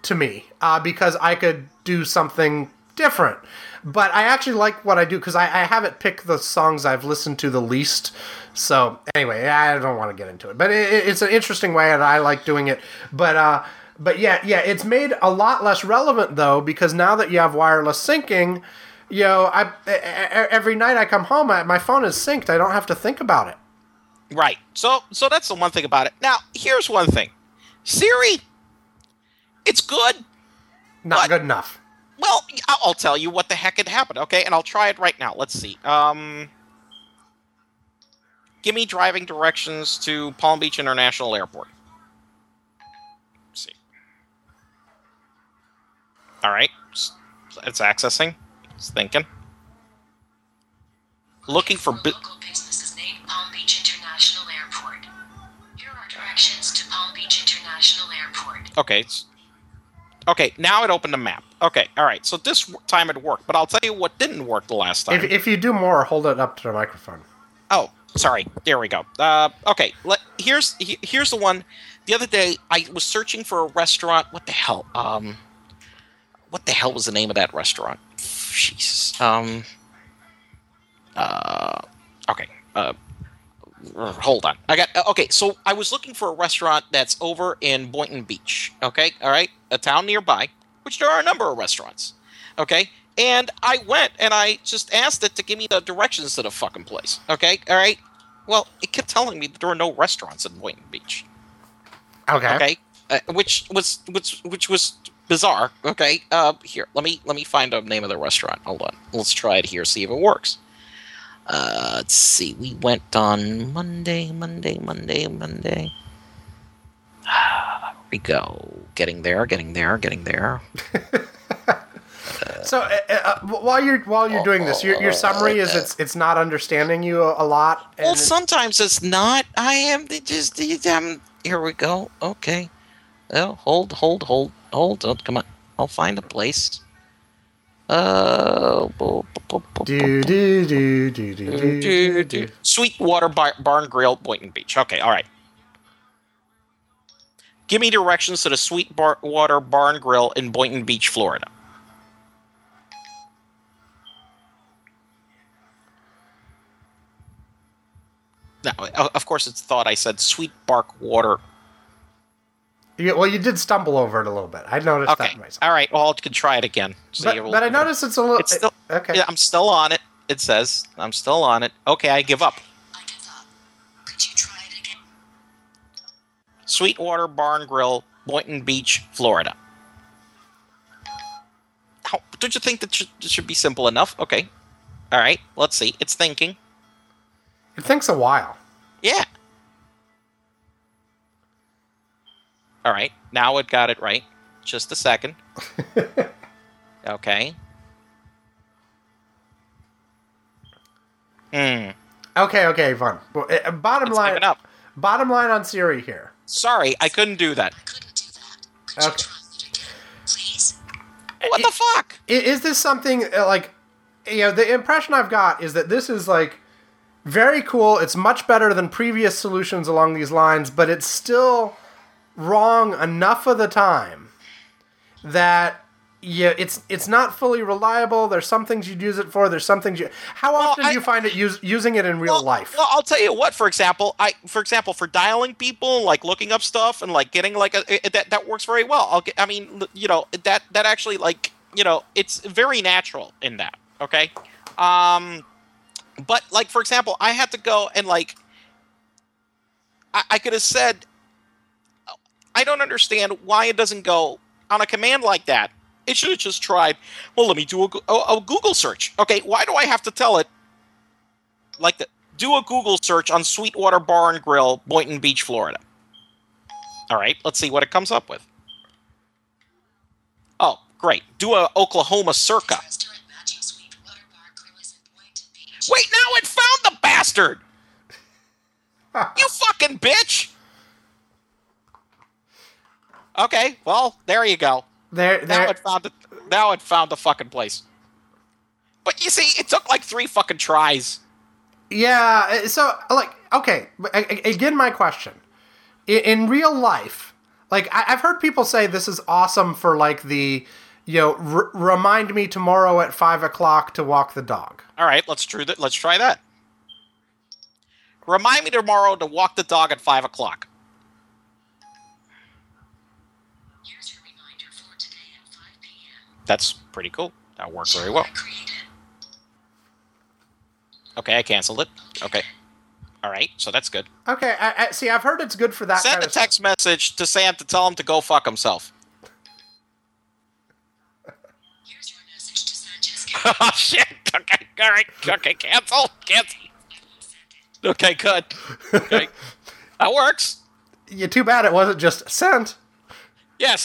A: to me because I could do something different. But I actually like what I do because I have it pick the songs I've listened to the least. So anyway, I don't want to get into it. But it's an interesting way, and I like doing it. But yeah, it's made a lot less relevant, though, because now that you have wireless syncing, every night I come home, my phone is synced. I don't have to think about it.
B: Right. So that's the one thing about it. Now, here's one thing. Siri, it's good.
A: Not good enough.
B: Well, I'll tell you what the heck had happened, okay? And I'll try it right now. Let's see. Give me driving directions to Palm Beach International Airport. Let's see. All right. It's accessing. It's thinking. Looking for...
G: local business's name, Palm Beach International Airport. Here are directions to Palm Beach International Airport.
B: Okay. Okay, now it opened a map. Okay, all right. So this time it worked, but I'll tell you what didn't work the last time.
A: If you do more, hold it up to the microphone.
B: Oh, sorry. There we go. Okay, here's the one. The other day, I was searching for a restaurant. What the hell? What the hell was the name of that restaurant? Jesus. Okay. Hold on. Okay, so I was looking for a restaurant that's over in Boynton Beach. Okay, all right, a town nearby, which there are a number of restaurants. Okay, and I went and I just asked it to give me the directions to the fucking place. Okay, all right. Well, it kept telling me that there were no restaurants in Boynton Beach.
A: Okay.
B: Okay, which was bizarre. Okay, here, let me find the name of the restaurant. Hold on, let's try it here, see if it works. Let's see. We went on Monday. Here we go. Getting there.
A: So while you're doing this, your summary is it's not understanding you a lot.
B: Well, sometimes it's not. I am just. Here we go. Okay. Oh, hold. Oh, come on. I'll find a place. Sweetwater Barn Grill, Boynton Beach. Okay, all right. Give me directions to the Sweetwater Barn Grill in Boynton Beach, Florida. Now, of course, it's thought I said Sweet Bark Water.
A: Well, you did stumble over it a little bit. I noticed that myself.
B: All right. Well, I can try it again.
A: But I noticed it's a little...
B: It's still,
A: okay.
B: Yeah, I'm still on it. It says I'm still on it. Okay, I give up.
G: Could you try it again?
B: Sweetwater Barn Grill, Boynton Beach, Florida. Don't you think that should be simple enough? Okay. All right. Let's see. It's thinking.
A: It thinks a while.
B: Yeah. All right, now it got it right. Just a second. Okay.
A: Okay, fun. Bottom line on Siri here.
B: Sorry, I couldn't do that.
G: Couldn't do that. Could you try it again, please?
B: What the fuck?
A: Is this something the impression I've got is that this is very cool. It's much better than previous solutions along these lines, but it's still wrong enough of the time that it's not fully reliable. There's some things you'd use it for. There's some things How often do you find it using it in real life?
B: Well, I'll tell you what. For example, for dialing people, looking up stuff and getting that works very well. That actually it's very natural in that. Okay, but for example, I had to go and I could have said, I don't understand why it doesn't go on a command like that. It should have just tried, well, let me do a Google search. Okay, why do I have to tell it, do a Google search on Sweetwater Bar and Grill, Boynton Beach, Florida. All right, let's see what it comes up with. Oh, great. Do a Oklahoma Circa. Wait, now it found the bastard! You fucking bitch! Okay, well, there you go. Now it found the fucking place. But you see, it took 3 fucking tries.
A: Yeah, so okay. Again, my question: in real life, Like, I've heard people say this is awesome for, like, the, remind me tomorrow at 5 o'clock to walk the dog.
B: All right, let's try that. Remind me tomorrow to walk the dog at 5 o'clock.
G: Here's your reminder for today at 5 p.m.
B: That's pretty cool. That worked very well. Okay, I canceled it. Okay. All right, so that's good.
A: Okay, I see, I've heard it's good for that
B: Send
A: kind
B: a
A: of
B: text message to Sam to tell him to go fuck himself.
G: Here's your message to Sanchez.
B: Oh, shit. Okay, all right. Okay, cancel. Okay, good. Okay. That works.
A: Yeah, too bad it wasn't just sent.
B: Yes.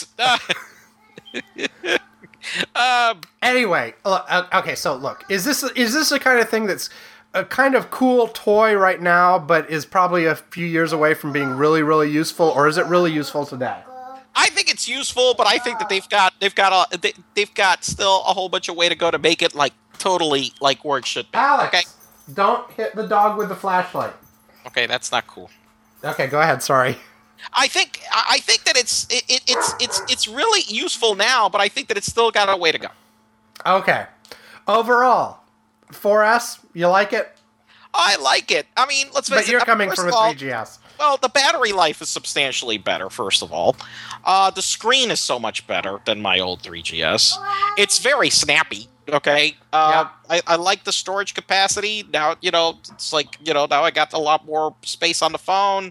A: Anyway, okay, so look, is this the kind of thing that's a kind of cool toy right now, but is probably a few years away from being really, really useful, or is it really useful today?
B: I think it's useful, but I think that they've got still a whole bunch of way to go to make it like totally like where it should be.
A: Alex,
B: Okay.
A: Don't hit the dog with the flashlight.
B: Okay, that's not cool.
A: Okay, go ahead. Sorry.
B: I think that it's really useful now, but I think that it's still got a way to go.
A: Okay. Overall, 4S, you like it?
B: I like it. I mean, let's face it.
A: But you're coming
B: first
A: from a
B: of all,
A: 3GS.
B: Well, the battery life is substantially better, first of all. The screen is so much better than my old 3GS. It's very snappy, okay?
A: Yeah.
B: I like the storage capacity. Now, it's like, now I got a lot more space on the phone.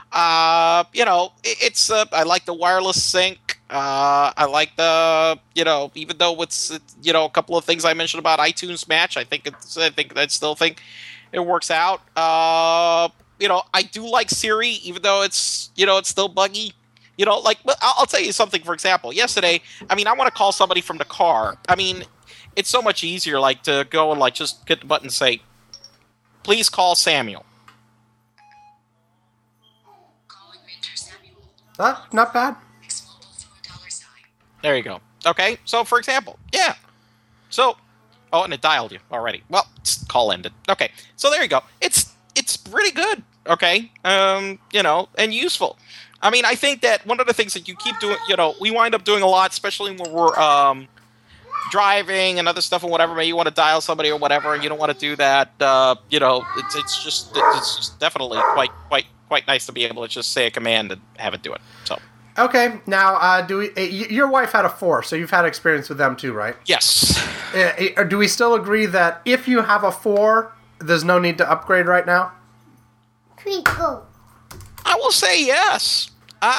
B: It's I like the wireless sync. I like the, even though it's, a couple of things I mentioned about iTunes Match, I still think it works out. I do like Siri, even though it's still buggy. But I'll tell you something, for example. Yesterday, I want to call somebody from the car. It's so much easier, like, to go and, like, just hit the button and say, please call Samuel.
G: Calling Minter Samuel.
A: Not bad.
G: X-Mobile through a $sign.
B: There you go. Okay, so, for example, yeah. So, oh, and it dialed you already. Well, call ended. Okay, so there you go. It's pretty good, okay? And useful. I think that one of the things that you keep doing, we wind up doing a lot, especially when we're driving and other stuff and whatever. Maybe you want to dial somebody or whatever, and you don't want to do that. It's just definitely quite nice to be able to just say a command and have it do it. So.
A: Okay, now, your wife had a 4, so you've had experience with them too, right?
B: Yes.
A: Do we still agree that if you have a 4, there's no need to upgrade right now?
B: I will say yes.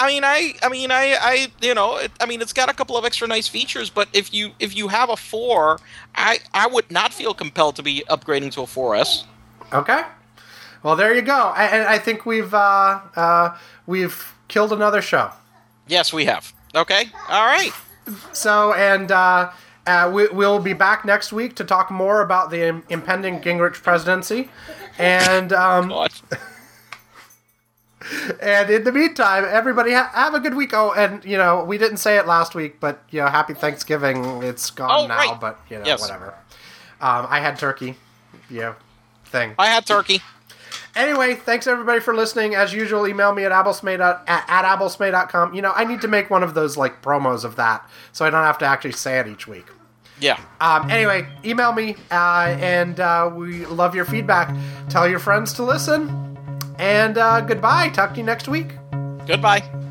B: It's got a couple of extra nice features, but if you have a 4, I would not feel compelled to be upgrading to a 4S.
A: Okay. Well, there you go. And I think we've killed another show.
B: Yes, we have. Okay. All right.
A: So, and we'll be back next week to talk more about the impending Gingrich presidency. And
B: God.
A: and in the meantime, everybody have a good week. Oh, and we didn't say it last week, but happy Thanksgiving. It's gone now,
B: right.
A: but
B: Yes.
A: whatever. I had turkey. Thing.
B: I had turkey.
A: Anyway, thanks everybody for listening. As usual, email me at abblesmay.com. I need to make one of those like promos of that, so I don't have to actually say it each week.
B: Yeah.
A: Anyway, email me, and we love your feedback. Tell your friends to listen, and goodbye. Talk to you next week.
B: Goodbye.